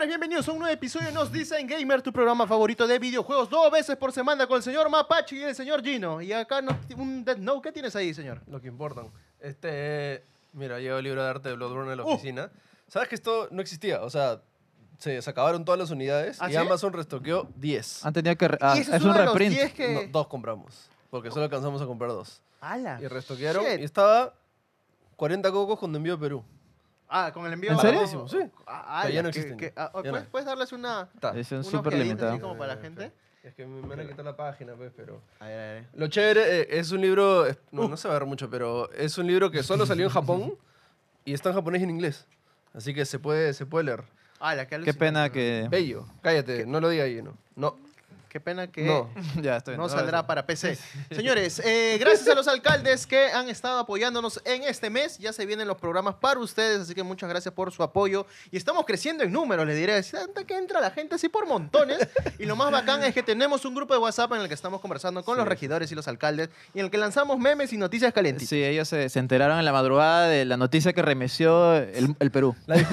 Señores, bienvenidos a un nuevo episodio de Nos Dicen Gamer, tu programa favorito de videojuegos, 2 veces por semana con el señor Mapache y el señor Gino. Y acá un Death Note, ¿qué tienes ahí, señor? Lo que importan. Mira, llevo el libro de arte de Bloodborne en la oficina. ¿Sabes que esto no existía? O sea, se acabaron todas las unidades ¿Ah, y sí? Amazon restoqueó 10. Han tenido que... Y ese es uno un de los reprint. 10 que... No, 2 compramos, porque solo alcanzamos a comprar 2. ¡Hala! Y restoquearon Shit. y estaba 40 cocos con envío a Perú. Ah, con el envío... ¿En serio? Baratísimo, sí. Ah, Ya no que- existen. que- Ya no ¿puedes, hay. puedes darles una... Es un unos súper ojeaditos limitado. así como para la gente? Es que me van a quitar la página, pues, pero... A ver. Lo chévere es un libro... No se va a ver mucho, pero es un libro que solo salió en Japón y está en japonés y en inglés. Así que se puede leer. ¡Hala, Qué pena que... Bello. Cállate, no lo diga ahí, ¿no? No. Qué pena que... No. ya, estoy bien. No saldrá para PC. Señores, gracias a los alcaldes que han estado apoyándonos en este mes. Ya se vienen los programas para ustedes, así que muchas gracias por su apoyo. Y estamos creciendo en números, les diré. Tanta que entra la gente así por montones. Y lo más bacán es que tenemos un grupo de WhatsApp en el que estamos conversando con los regidores y los alcaldes y en el que lanzamos memes y noticias calientitas. Sí, ellos se enteraron en la madrugada de la noticia que remeció el Perú. El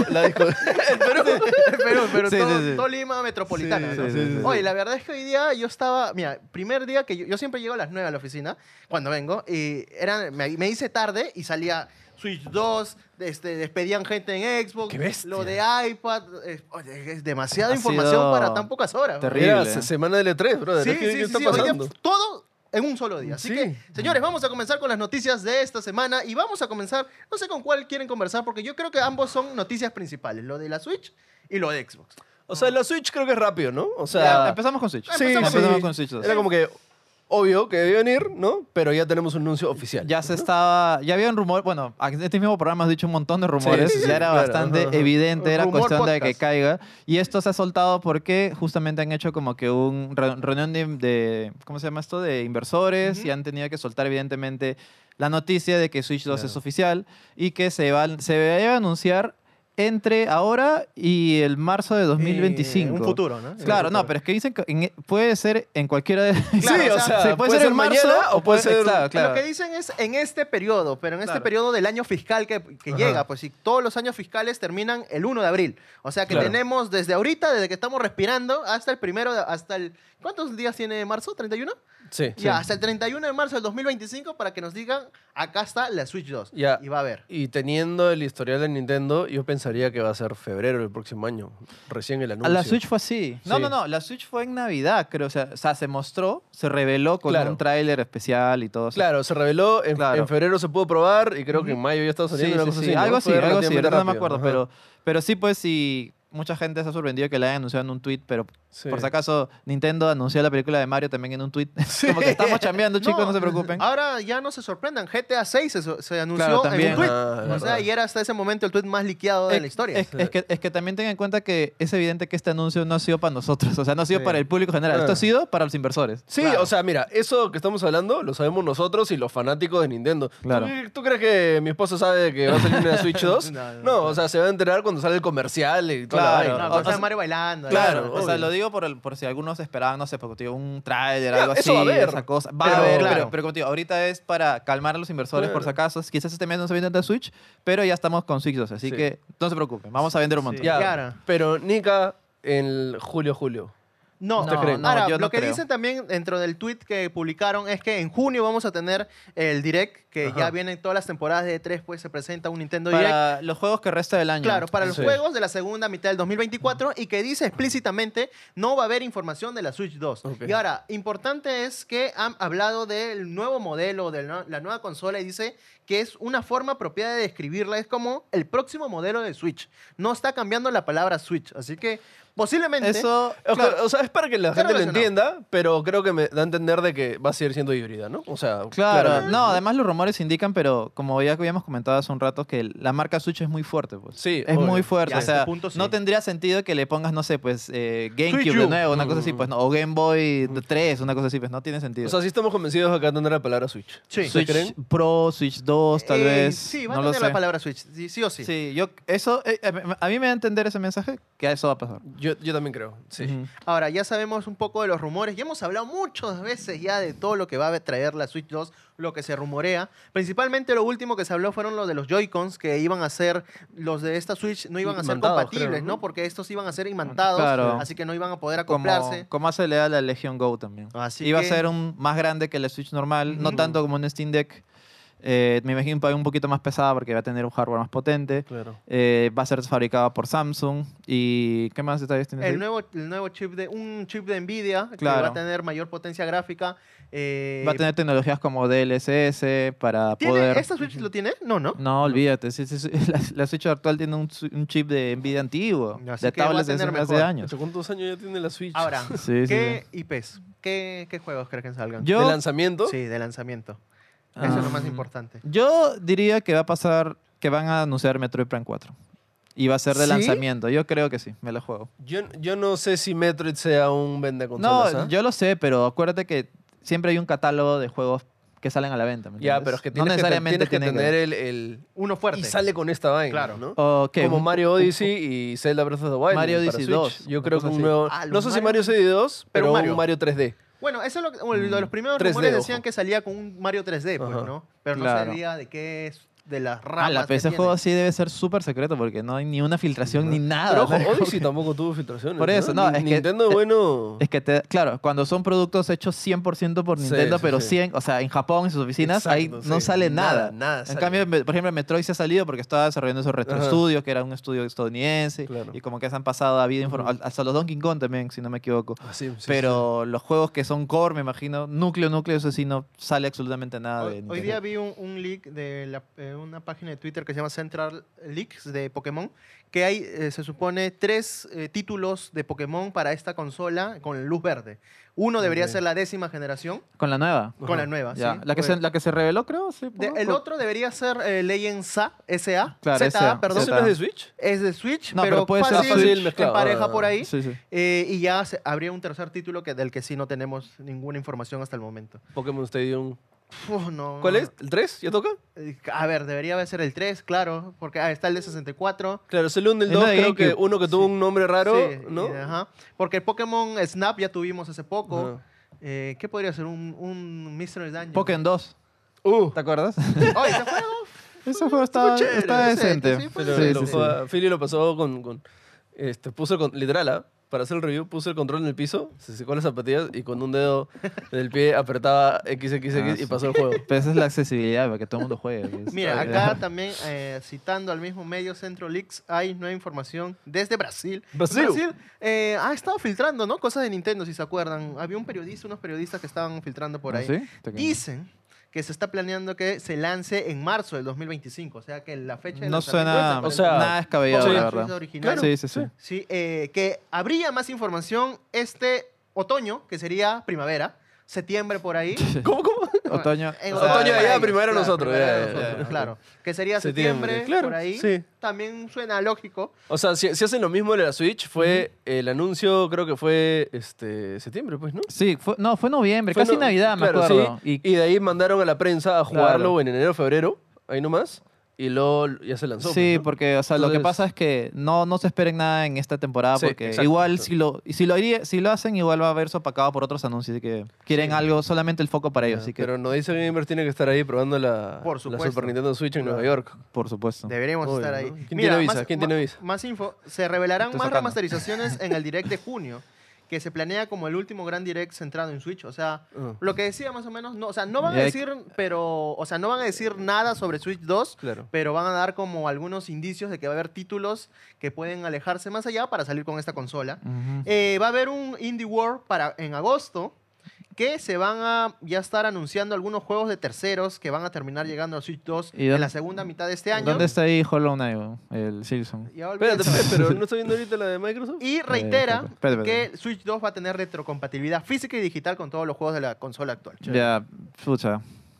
Perú. Pero Sí, todo, sí, sí. todo Lima metropolitana. Sí, ¿no? sí, sí, sí. Oye, la verdad es que hoy día yo estaba, mira, primer día que yo siempre llego a las 9 a la oficina, cuando vengo, y me hice tarde y salía Switch 2, despedían gente en Xbox, ¡Qué bestia! lo de iPad, oye, es demasiada Ha información sido para tan pocas horas. terrible. Mira, ¿eh? semana del E3, brother. Sí, ¿Qué sí, está sí, hoy día pasando? todo en un solo día. Así Sí. que, señores, vamos a comenzar con las noticias de esta semana y vamos a comenzar, no sé con cuál quieren conversar, porque yo creo que ambos son noticias principales, lo de la Switch y lo de Xbox. O sea, la Switch creo que es rápido, ¿no? O Ya, sea, empezamos con Switch. sí, empezamos sí. con Switch 2. Era como que obvio que debía venir, ¿no? Pero ya tenemos un anuncio oficial. Ya ya había un rumor, bueno, en este mismo programa has dicho un montón de rumores, Sí, sí, ya era claro, bastante ajá. evidente, era Rumor cuestión de que podcast. caiga. Y esto se ha soltado porque justamente han hecho como que un reunión ¿cómo se llama esto? De inversores Ujú. y han tenido que soltar evidentemente la noticia de que Switch 2 es Claro. oficial y que se va a anunciar entre ahora y el marzo de 2025. Un futuro, ¿no? Claro, no, pero es que dicen que puede ser en cualquiera de... Claro, Sí, o o sea, sea, puede ser en marzo mañana o puede ser... Claro, claro. Lo que dicen es en este periodo, pero en este Claro. periodo del año fiscal que Ajá. llega, pues si todos los años fiscales terminan el 1 de abril. O sea que Claro. tenemos desde ahorita, desde que estamos respirando, hasta el ¿cuántos días tiene marzo? ¿31? Sí. Ya, hasta el 31 de marzo del 2025 para que nos digan, acá está la Switch 2. Ya. Y va a haber. Y teniendo el historial de Nintendo, yo pensaría que va a ser febrero del próximo año. Recién el anuncio. La Switch fue así. No, Sí. no, la Switch fue en Navidad, creo. O sea, se mostró, se reveló con Claro. un tráiler especial y todo eso. Claro, se reveló, Claro. en febrero se pudo probar y creo que en mayo ya estaba Sí, saliendo sí, una cosa sí. así, ¿no? Algo así, Fue algo así. relativamente Ahorita no me rápido, acuerdo, ajá. pero sí, pues sí. Mucha gente se ha sorprendido que la hayan anunciado en un tweet, pero Sí. por si acaso Nintendo anunció la película de Mario también en un tweet. Como que estamos chambeando, chicos, no se preocupen. Ahora ya no se sorprendan. GTA 6 se anunció Claro, en también. un tweet. Ah, O sea, verdad. y era hasta ese momento el tweet más liqueado de la historia. Es que también tengan en cuenta que es evidente que este anuncio no ha sido para nosotros, o sea, no ha sido Sí. para el público general, esto ha sido para los inversores. Sí, Claro. o sea, mira, eso que estamos hablando lo sabemos nosotros y los fanáticos de Nintendo. Claro. ¿Tú crees que mi esposo sabe que va a salir una Switch 2? No, O sea, se va a enterar cuando sale el comercial y toda Claro. la vaina. No, o cuando sea, está Mario bailando. Claro, Claro, o sea, obvio. lo digo por si algunos esperaban, no sé, porque digo, un tráiler, Claro, algo así, eso va a haber, esa cosa. Va a pero- haber, Claro. pero como te digo, ahorita es para calmar a los inversores por si Claro. acaso. Quizás este mes no se vende de Switch, pero ya estamos con Switch 2, así Sí. que no se preocupen, vamos a vender un montón. Ya, Claro. pero Nika en julio. No, ¿Usted cree? No, Ahora, yo no lo que creo. dicen también dentro del tweet que publicaron es que en junio vamos a tener el Direct, que Ajá. ya vienen todas las temporadas de E3, pues se presenta un Nintendo Direct. Para los juegos que resta del año. Claro, para los Sí. juegos de la segunda mitad del 2024 y que dice explícitamente no va a haber información de la Switch 2. Ok. Y ahora, importante es que han hablado del nuevo modelo, de la nueva consola y dice que es una forma apropiada de describirla, es como el próximo modelo de Switch. No está cambiando la palabra Switch, así que posiblemente... Eso, O sea, es para que la Está gente lo relacionado. entienda, pero creo que me da a entender de que va a seguir siendo híbrida, ¿no? O sea, claro, claramente. no, además los rumores indican, pero como ya habíamos comentado hace un rato, que la marca Switch es muy fuerte, pues. Sí, Es obvio. muy fuerte, Ya, o a este sea, punto sí. no tendría sentido que le pongas, no sé, pues, GameCube Switch de U. nuevo, una cosa así, pues, no, o Game Boy 3, una cosa así, pues, no tiene sentido. O sea, sí estamos convencidos de que va a tener la palabra Switch. Sí. Switch creen? Pro, Switch 2, tal vez, Sí, va no a lo tener sé. la palabra Switch, sí, sí o sí. Sí, a mí me da a entender ese mensaje que eso va a pasar. Yo también creo, sí. Ujú. Ahora, ya sabemos un poco de los rumores. Ya hemos hablado muchas veces ya de todo lo que va a traer la Switch 2, lo que se rumorea. Principalmente lo último que se habló fueron los de los Joy-Cons, que iban a ser, los de esta Switch no iban a ser Imantados, compatibles, creo, ¿no? ¿no? Porque estos iban a ser imantados, Claro. así que no iban a poder acoplarse. Como hace le da la Legion Go también. Así Iba que- a ser más grande que la Switch normal, no Ujú. tanto como un Steam Deck. Me imagino un poquito más pesada porque va a tener un hardware más potente. Claro. Va a ser fabricado por Samsung. ¿Y qué más detalles tienes ahí? El nuevo chip un chip de Nvidia que Claro. va a tener mayor potencia gráfica. Va a tener tecnologías como DLSS para poder... ¿Esta Switch lo tiene? No, ¿no? No, olvídate. Sí. La Switch actual tiene un chip de Nvidia antiguo. Así de que va a tablets de tener hace mejor. años. ¿Hace cuántos años ya tiene la Switch? Ahora, Sí, ¿qué IPs? ¿Qué juegos crees que salgan? Yo- ¿De lanzamiento? Sí, de lanzamiento. Eso es lo más Ah, importante. Yo diría que va a pasar que van a anunciar Metroid Prime 4. Y va a ser de ¿Sí? lanzamiento. Yo creo que sí, me lo juego. Yo no sé si Metroid sea un vende No, consolas, ¿ah? yo lo sé, pero acuérdate que siempre hay un catálogo de juegos que salen a la venta. ¿me Ya, entiendes? pero es que no tienes, necesariamente tienes que tienen tener el... Uno fuerte. Y sale con esta vaina, Claro. ¿no? ¿O qué? Como Un- Mario Odyssey y Zelda Breath of the Wild. Mario para Odyssey Switch. 2, Yo una creo que cosa un así. nuevo... Ah, no los sé si Mario- Mario CD 2, pero pero Mario. un Mario 3D. Bueno, eso es lo de los primeros 3D, rumores decían ojo. que salía con un Mario 3D, pues, Ajá. ¿no? Pero no Claro. sabía de qué es, de las ramas la que PC tiene. juego sí debe ser súper secreto porque no hay ni una filtración ni nada. Pero ojo, ¿no? Odyssey tampoco tuvo filtraciones. Por eso, no, es que- Nintendo, bueno... Es que, claro, cuando son productos hechos 100% por Sí, Nintendo, sí, pero sí. 100, o sea, en Japón, en sus oficinas, ahí Exacto, no sí. sale nada. Nada En sale. cambio, por ejemplo, Metroid se ha salido porque estaba desarrollando esos Retro Ajá. Studios, que era un estudio estadounidense, Claro. y como que se han pasado a vida Ujú. hasta los Donkey Kong también, si no me equivoco. Ah, sí, sí, Pero los juegos que son core, me imagino, núcleo, eso sí no sale absolutamente nada de Hoy Nintendo. día vi un leak de una página de Twitter que se llama Central Leaks de Pokémon, que hay, se supone, 3 títulos de Pokémon para esta consola con luz verde. Uno debería Ok. ser la 10ª generación, Con la nueva. con la nueva, Ya. ¿sí? La que se reveló, creo, sí. El otro debería ser Legend SA, Claro, ZA, SA, perdón. ¿Eso no es de Switch? Es de Switch, No, pero, pero puede ser fácil, fácil mezclado. en pareja por ahí. Sí, sí. Y ya habría un tercer título del que sí no tenemos ninguna información hasta el momento. Pokémon Stadium. Uf, no, ¿Cuál no. es? ¿El 3? ¿Ya toca? A ver, debería ser el 3, claro, porque está el de 64. Claro, es el 1 y el Es 2, la de creo que GameCube. uno que tuvo un nombre raro, Sí, ¿no? ajá. Porque el Pokémon Snap ya tuvimos hace poco. Ajá. ¿Qué podría ser? Un Mystery Dungeon. Pokémon 2, Uh, ¿te acuerdas? Oh, ese juego. Ese juego está decente. sí, fue pero decente. lo juega- Philly lo pasó puso literal, ¿ah? Para hacer el review, puso el control en el piso, se secó las zapatillas y con un dedo del pie apretaba XXX Ah, y sí. pasó el juego. Pero esa es la accesibilidad para que todo el mundo juegue. pues. Mira, acá también, citando al mismo medio Centro Leaks, hay nueva información desde Brasil. Brasil. Ha estado filtrando, ¿no? Cosas de Nintendo, si se acuerdan. Había unos periodistas que estaban filtrando por ¿Ah, ahí. sí? Dicen que se está planeando que se lance en marzo del 2025. O sea, que la fecha de No lanzamiento suena es o sea, nada descabellado, como la la verdad. Switch original. Sí, sí, sí. Sí, que habría más información este otoño, que sería primavera, septiembre por ahí. ¿Cómo? Otoño. En o sea, otoño de allá, ellos, primavera claro, nosotros, primavera ya, nosotros, ya. claro. Que sería Septiembre, septiembre, claro, por ahí. sí. También suena lógico. O sea, si hacen lo mismo de la Switch, fue el anuncio, creo que fue septiembre, pues, ¿no? Sí, fue noviembre, Fue casi no- Navidad, me claro, acuerdo. sí. Y de ahí mandaron a la prensa a jugarlo Claro. en enero, febrero, ahí nomás, y luego ya se lanzó. Sí, pues, ¿no? porque o sea, lo que Entonces- pasa es que no se esperen nada en esta temporada Sí, porque exacto, igual exacto. si lo hacen igual va a verse opacado por otros anuncios, así que quieren Sí. algo, solamente el foco para ellos, así que Pero no dice Gamers tiene que estar ahí probando la supuesto. Super Nintendo Switch en Claro. Nueva York. por supuesto. Deberíamos Obvio, estar ¿no? ahí. ¿Quién tiene visa? ¿Quién tiene visa? Más info. Se revelarán Estoy más sacando. remasterizaciones en el Direct de junio, que se planea como el último gran Direct centrado en Switch. O sea, Ah. lo que decía más o menos, no, o sea, no van Y a hay- decir, no van a decir nada sobre Switch 2, Claro. pero van a dar como algunos indicios de que va a haber títulos que pueden alejarse más allá para salir con esta consola. Ujú. Va a haber un Indie World en agosto que se van a ya estar anunciando algunos juegos de terceros que van a terminar llegando a Switch 2 ¿Y en dónde- la segunda mitad de este año. ¿Dónde está ahí Hollow Knight, el Silson? Ya olvídense. Espérate, pero ¿no está viendo ahorita la de Microsoft? Y reitera espérate. que Switch 2 va a tener retrocompatibilidad física y digital con todos los juegos de la consola actual. Ya, pucha.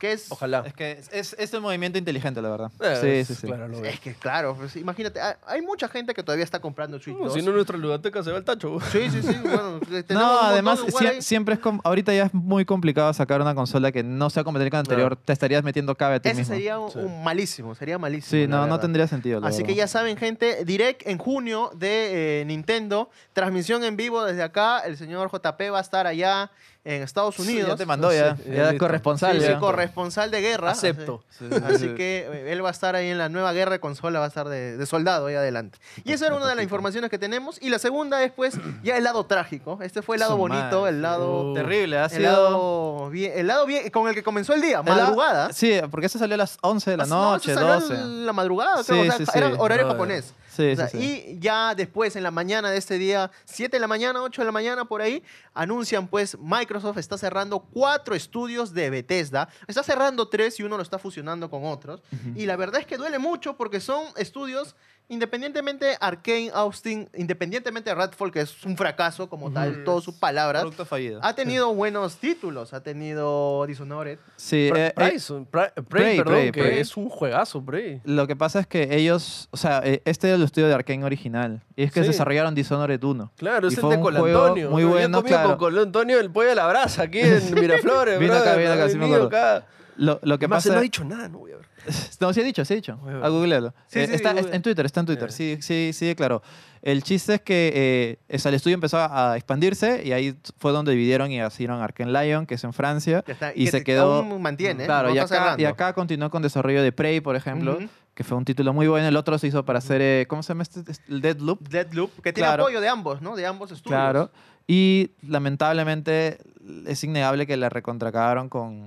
que es... Ojalá. Es que es un movimiento inteligente, la verdad. Sí. Claro, lo Es que claro, pues, imagínate, hay mucha gente que todavía está comprando Switch no, 2. si no, nuestra ludoteca se va al tacho. Sí, bueno, tenemos un No, montón además, de jugar ahí. siempre es ahorita ya es muy complicado sacar una consola que no sea compatible con la anterior. Te estarías metiendo cabe a ti Ese mismo. sería Sí. un malísimo, sería malísimo. Sí, la no verdad. tendría sentido. La Así que verdad. ya saben, gente, Direct en junio de Nintendo, transmisión en vivo desde acá. El señor JP va a estar allá en Estados Unidos. Ya te mandó, ya. Sí, Ya es listo. corresponsal. Sí, ya. corresponsal de guerra. Acepto. Así que él va a estar ahí en la nueva guerra de consola, va a estar de soldado ahí adelante. Y esa era una de las informaciones que tenemos. Y la segunda es, pues, ya el lado trágico. Este fue el lado Su bonito, madre, el lado... Terrible, ha El sido... lado bien, con el que comenzó el día, el la- madrugada. Sí, porque eso salió a las 11 de la No, noche, eso salió 12. en la madrugada, Sí, creo, o sea, sí, sí. era horario Brother. japonés. Sí, O sea, sí, sí. Y ya después, en la mañana de este día, 7 de la mañana, 8 de la mañana, por ahí, anuncian pues Microsoft está cerrando 4 estudios de Bethesda. Está cerrando 3 y uno lo está fusionando con otros. Y la verdad es que duele mucho porque son estudios, independientemente Arkane, Austin, independientemente de Redfall, que es un fracaso como tal, todas sus palabras, Producto fallido. ha tenido buenos títulos. Ha tenido Dishonored. Sí, Prey, perdón, Prey, que Prey. es un juegazo, Prey. lo que pasa es que ellos, o sea, este es el estudio de Arkane original. Y es que Sí. desarrollaron Dishonored 1. Claro, Y es el fue de un Col juego Antonio. muy Yo he bueno, comido claro. con Col Antonio el pollo a la brasa aquí en Miraflores. Vino acá, brother. vino acá, Ha sí me venido acuerdo. acá. Lo que Además, pasa... no ha dicho nada, no voy a ver. No, sí he dicho, sí he dicho. Voy a ver. A googlearlo. Sí, sí, está google. en Twitter, está en Twitter. Sí, declaró. El chiste es que el estudio empezó a expandirse y ahí fue donde dividieron y hicieron Arkane Lion, que es en Francia, Que está- y que se quedó... aún mantiene. Claro, no y está acá, cerrando. y acá continuó con desarrollo de Prey, por ejemplo, Ujú. que fue un título muy bueno. El otro se hizo para hacer, ¿cómo se llama este? El Deadloop. Deadloop, que tiene Claro. apoyo de ambos, ¿no? De ambos estudios. Claro. Y lamentablemente es innegable que la recontracagaron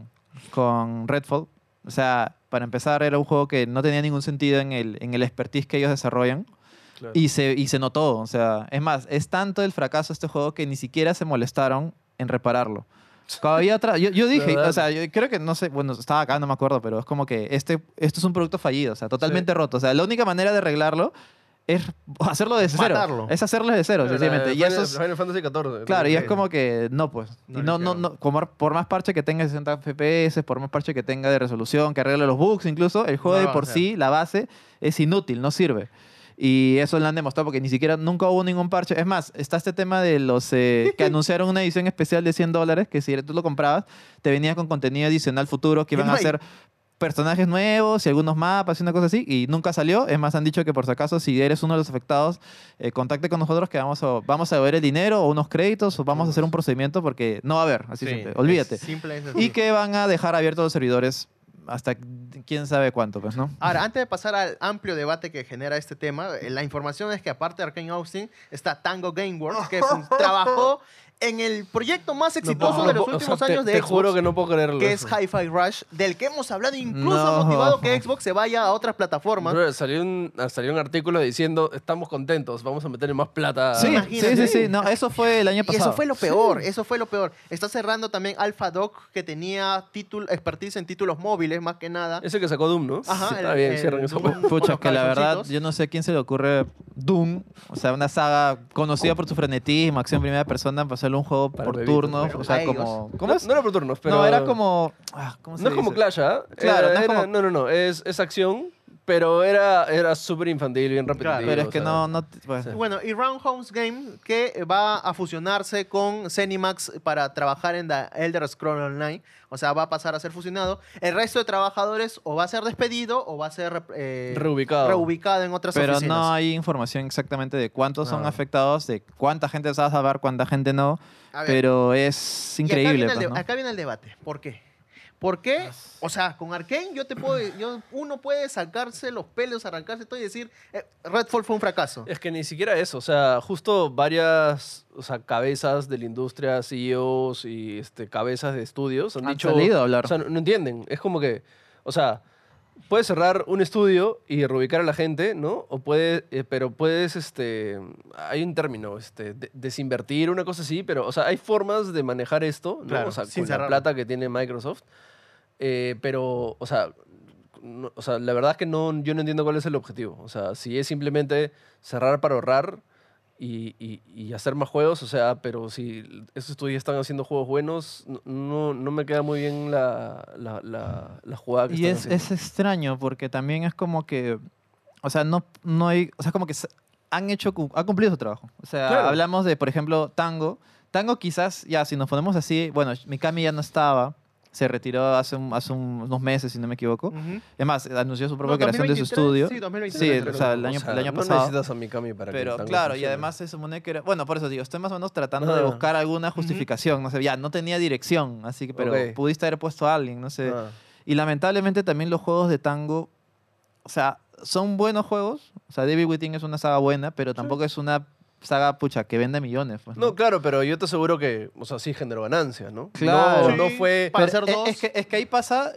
con Redfall. O sea, para empezar, era un juego que no tenía ningún sentido en el expertise que ellos desarrollan. Claro. Y se notó. O sea, es más, es tanto el fracaso de este juego que ni siquiera se molestaron en repararlo. Había yo dije, ¿Verdad? o sea, yo creo que, no sé, bueno, estaba acá, no me acuerdo, pero es como que esto es un producto fallido, o sea, totalmente roto. O sea, la única manera de arreglarlo es hacerlo desde cero. Matarlo. Es hacerlo desde cero, sencillamente. Y eso es, Final Fantasy XIV. claro, y es Sí. como que no, pues. No Y lo no, hicieron. por más parche que tenga 60 FPS, por más parche que tenga de resolución, que arregle los bugs incluso, el juego No de lo van a por hacer. sí, la base, es inútil, no sirve. Y eso lo han demostrado porque ni siquiera nunca hubo ningún parche. Es más, está este tema de los que anunciaron una edición especial de $100, que si tú lo comprabas, te venía con contenido adicional futuro que Y iban no a hay. ser personajes nuevos y algunos mapas y una cosa así, y nunca salió. Es más, han dicho que por si acaso, si eres uno de los afectados, contacte con nosotros que vamos a ver el dinero o unos créditos o vamos a hacer un procedimiento porque no va a haber, así Sí, simple, olvídate. es simple, es así. Y que van a dejar abiertos los servidores hasta quién sabe cuánto, pues, ¿no? Ahora, antes de pasar al amplio debate que genera este tema, la información es que aparte de Arkane Austin, está Tango Gameworks, que trabajó en el proyecto más exitoso de los últimos años de Te Xbox, juro que no puedo creerlo. que es eso. Hi-Fi Rush, del que hemos hablado, incluso No. ha motivado que Xbox se vaya a otras plataformas. Bro, salió un artículo diciendo, estamos contentos, vamos a meterle más plata. Sí, imagínate. sí. No, eso fue el año Y pasado. eso fue lo peor, eso fue lo peor. Está cerrando también Alpha Dog, que tenía expertise en títulos móviles, más que nada. Ese que sacó Doom, ¿no? Ajá, Sí, el- está bien, el cierren eso. Doom. Pucha, Con que la los verdad, calzoncitos. yo no sé a quién se le ocurre Doom, o sea, una saga conocida por su frenetismo, acción en primera persona, para hacerle un juego Para por bebitos, turnos, pero o sea, a ellos. como... No, ¿Cómo es? no era por turnos, pero... No, era como... ¿cómo se No es como dice? Clash, ¿ah? Claro, no es como- No, es acción, pero era súper infantil, bien repetitivo. Claro, Pero es o que sea, bueno. Sí. Bueno, y Roundhouse Game, que va a fusionarse con Zenimax para trabajar en The Elder Scrolls Online. O sea, va a pasar a ser fusionado. El resto de trabajadores o va a ser despedido o va a ser reubicado en otras Pero oficinas. no hay información exactamente de cuántos son No. afectados, de cuánta gente se va a salvar, cuánta gente no. A ver, Pero es increíble. pues, ¿no? acá viene el debate. ¿Por qué? Porque, o sea, con Arkane uno puede sacarse los pelos, arrancarse todo y decir, Redfall fue un fracaso. Es que ni siquiera eso, o sea, justo varias cabezas de la industria, CEOs y cabezas de estudios han Han dicho... salido a hablar. O sea, no entienden, es como que, o sea, puedes cerrar un estudio y reubicar a la gente, ¿no? O pero puedes, hay un término, desinvertir, una cosa así, pero, o sea, hay formas de manejar esto, ¿no? Claro, O sea, sin con la cerrarlo. plata que tiene Microsoft, pero, o sea, la verdad es que yo no entiendo cuál es el objetivo. O sea, si es simplemente cerrar para ahorrar, y hacer más juegos, o sea, pero si esos estudios están haciendo juegos buenos, no me queda muy bien la jugada que Y están es haciendo. extraño porque también es como que, o sea, no hay, o sea, como que han cumplido su trabajo. O sea, Claro. hablamos de, por ejemplo, Tango. Tango quizás, ya, si nos ponemos así, bueno, Mikami ya no estaba, se retiró hace unos meses, si no me equivoco. Ujú. Es más, anunció su propia No, creación de su 2023, estudio. sí, 2023, Sí, creo. o sea, el O año, sea, el año no pasado. necesitas a Mikami para que el Pero tango claro, y funcione. además se supone que era... Bueno, por eso digo, estoy más o menos tratando de Ah. buscar alguna justificación. No sé, ya, no tenía dirección, así que, pero Ok. pudiste haber puesto a alguien, no sé. Ah. Y lamentablemente también los juegos de Tango, o sea, son buenos juegos. O sea, Devil Within es una saga buena, pero tampoco es una saga, pucha, que vende millones. Pues, No, claro, pero yo te aseguro que, o sea, sí generó ganancias, ¿no? Claro. No Sí, fue... para Pero hacer dos. es que ahí pasa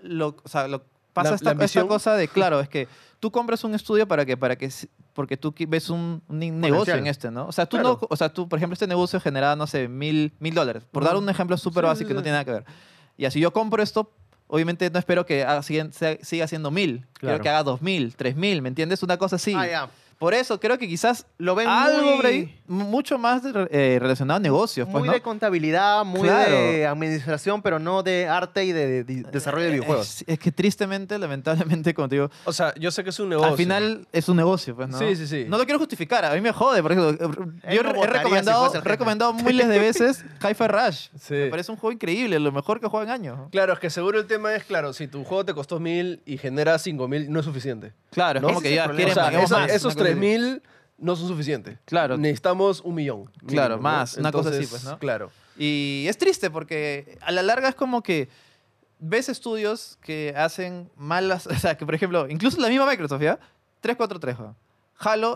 pasa La esta ambición. cosa de, claro, es que tú compras un estudio porque tú ves un negocio en este, ¿no? O sea, Claro. tú, por ejemplo, este negocio genera, no sé, $1,000. Por dar Ujú. un ejemplo súper Sí, básico sí, que no sí. tiene nada que ver. Y así yo compro esto, obviamente no espero que siga haciendo 1,000. Quiero Claro. que haga 2,000, 3,000, ¿me entiendes? Una cosa así. Ah, ya. Por eso creo que quizás Lo ven algo muy- por ahí, mucho más relacionado a negocios, pues, Muy ¿no? de contabilidad, muy Claro. de administración, pero no de arte y de desarrollo de videojuegos. Es que tristemente, lamentablemente, como te digo, O sea, yo sé que es un negocio. al final es un negocio, pues, ¿no? Sí, sí, sí. No lo quiero justificar, a mí me jode, por ejemplo. Él Yo no he votaría si recomendado, fuese el jefe. recomendado miles de veces Hi-Fi Rush. Sí. Me parece un juego increíble, lo mejor que juego en años. Claro, es que seguro el tema es, claro, si tu juego te costó 1,000 y genera 5,000, no es suficiente. Claro, es ¿No? como que Ese es ya el problema. quieren O sea, queremos más, esos una cosa así. 3,000 no son suficientes. Claro. Necesitamos 1,000,000. Claro, mínimo, más, ¿no? una cosa así, Entonces, pues, ¿no? Claro. Y es triste porque a la larga es como que ves estudios que hacen malas, o sea, que por ejemplo, incluso la misma Microsoft, ¿ya? 343. ¿no? Halo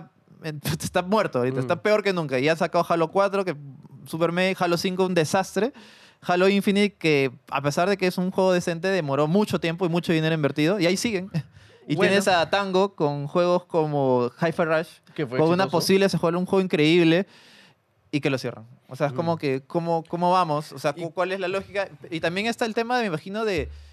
está muerto ahorita, está peor que nunca. Y han sacado Halo 4, que Super Mega, Halo 5, un desastre. Halo Infinite, que a pesar de que es un juego decente, demoró mucho tiempo y mucho dinero invertido, y ahí siguen. Y Bueno. tienes a Tango con juegos como Hi-Fi Rush, Que fue con una exitoso. posible se juega un juego increíble y que lo cierran. O sea, es como que, ¿cómo vamos? O sea, Y- ¿cuál es la lógica? Y también está el tema, me imagino,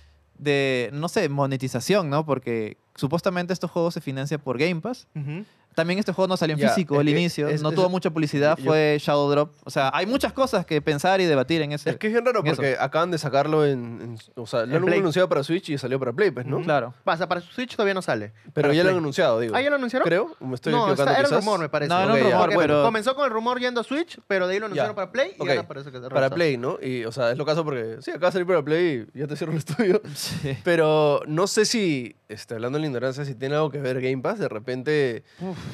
de, no sé, monetización, ¿no? Porque supuestamente estos juegos se financian por Game Pass. Ujú. También este juego no salió en Ya, físico es al que inicio, no es- tuvo mucha publicidad, yo- fue Shadow Drop. O sea, hay muchas cosas que pensar y debatir en ese. Es que es bien raro en eso. porque acaban de sacarlo o sea, lo han Play. anunciado para Switch y salió para Play, pues, ¿no? Ujú. Claro. Pasa, para su Switch todavía no sale. Pero Para ya lo han Play. anunciado, digo. ¿Ah, ya lo anunciaron? Creo, o me estoy No, equivocando era un quizás. rumor, me parece. No, era un Ok, ya. rumor, Porque pero... comenzó con el rumor yendo a Switch, pero de ahí lo anunciaron Ya. para Play y Ok. ahora parece que Para Play, ¿no? Y, o sea, es lo caso porque, sí, acaba de salir para Play y ya te cierro el estudio. Sí. Pero no sé si, hablando en la ignorancia, si tiene algo que ver Game Pass, de repente,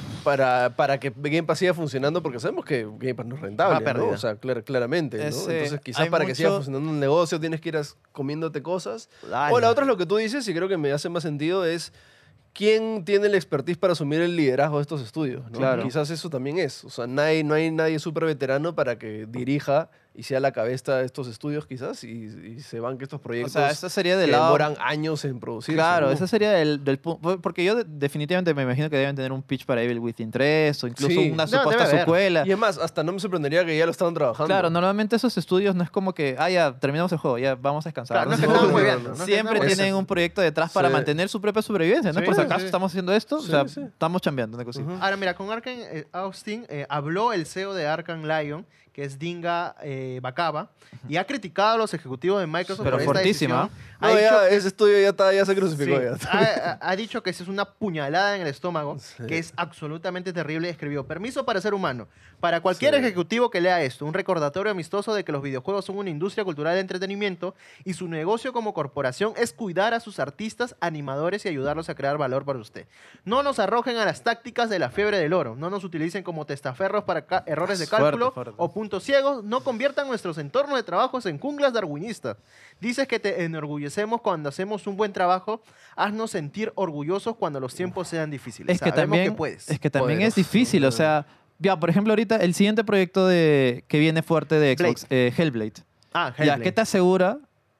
para que Game Pass siga funcionando, porque sabemos que Game Pass no es rentable, Va perdida. ¿no? O sea, claramente, ¿no? Ese- Entonces, quizás hay para que siga mucho- funcionando un negocio tienes que ir comiéndote cosas. Ay, O la otra es lo que tú dices, y creo que me hace más sentido, es quién tiene el expertise para asumir el liderazgo de estos estudios, ¿no? Claro. Quizás eso también es. O sea, no hay nadie súper veterano para que dirija y sea la cabeza de estos estudios, quizás, y se banque estos O proyectos sea, eso sería que del lado... demoran años en producirse. Claro, ¿no? ese sería del punto. Porque yo definitivamente me imagino que deben tener un pitch para Evil Within 3 o incluso Sí. una No, supuesta debe haber. secuela. Y es más, hasta no me sorprendería que ya lo estaban trabajando. Claro, normalmente esos estudios no es como que, ya terminamos el juego, ya vamos a descansar. Claro, no es que No, estamos no, muy no, bien. no. no es que Siempre estamos- tienen un proyecto detrás para Sí. mantener su propia supervivencia. ¿No? Sí, Por si sí, acaso sí. estamos haciendo esto, Sí, o sea, sí. estamos chambeando, una cosita. Ujú. Ahora, mira, con Arkane Austin habló el CEO de Arkane Lion, que es Dinga Bakaba, y ha criticado a los ejecutivos de Microsoft Pero por esta fuertísima. decisión. No, Ha dicho ya, ese estudio ya se crucificó. Sí. Ya. Ha dicho que esa es una puñalada en el estómago, Sí. que es absolutamente terrible. Escribió, permiso para ser humano. Para cualquier Sí. ejecutivo que lea esto, un recordatorio amistoso de que los videojuegos son una industria cultural de entretenimiento y su negocio como corporación es cuidar a sus artistas, animadores y ayudarlos a crear valor para usted. No nos arrojen a las tácticas de la fiebre del oro. No nos utilicen como testaferros para errores de Fuerte, cálculo fuerte. o puntos ciegos. No conviertan nuestros entornos de trabajos en junglas darwinistas. Dices que te enorgullecemos cuando hacemos un buen trabajo. Haznos sentir orgullosos cuando los tiempos sean difíciles. Es que Sabemos también, que puedes. es que también es Poderoso, difícil, o ¿no? sea, ya, por ejemplo, ahorita el siguiente proyecto que viene fuerte de Xbox, Hellblade. Ah, Ya, Hellblade. ¿qué te asegura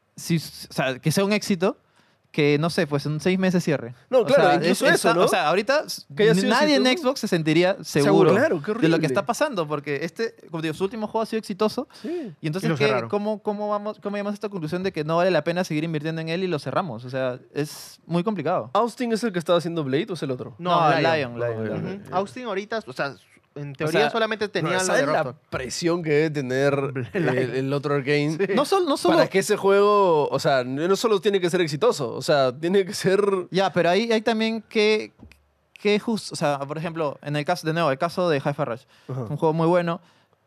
o sea, que sea un éxito? Que, no sé, pues en 6 meses cierre. No, O claro, sea, incluso eso, ¿no? O sea, ahorita Que haya sido nadie en exitoso. Xbox se sentiría Seguro, seguro claro, qué de lo horrible. que está pasando, porque como digo, su último juego ha sido exitoso. Sí. Y entonces, lo cerraron. ¿cómo llegamos a esta conclusión de que no vale la pena seguir invirtiendo en él y lo cerramos? O sea, es muy complicado. ¿Austin es el que estaba haciendo Blade o es el otro? No, Lion. Lion. Lion. Ujú. Austin ahorita, o sea, En teoría sea, solamente tenía la ¿sabes de la Rockstar. presión que debe tener el otro Arkane? No solo... Para que ese juego, o sea, no solo tiene que ser exitoso, o sea, tiene que ser... Ya, pero hay también o sea, por ejemplo, en el caso, de nuevo, el caso de Hi-Fi Rush, Ajá. un juego muy bueno.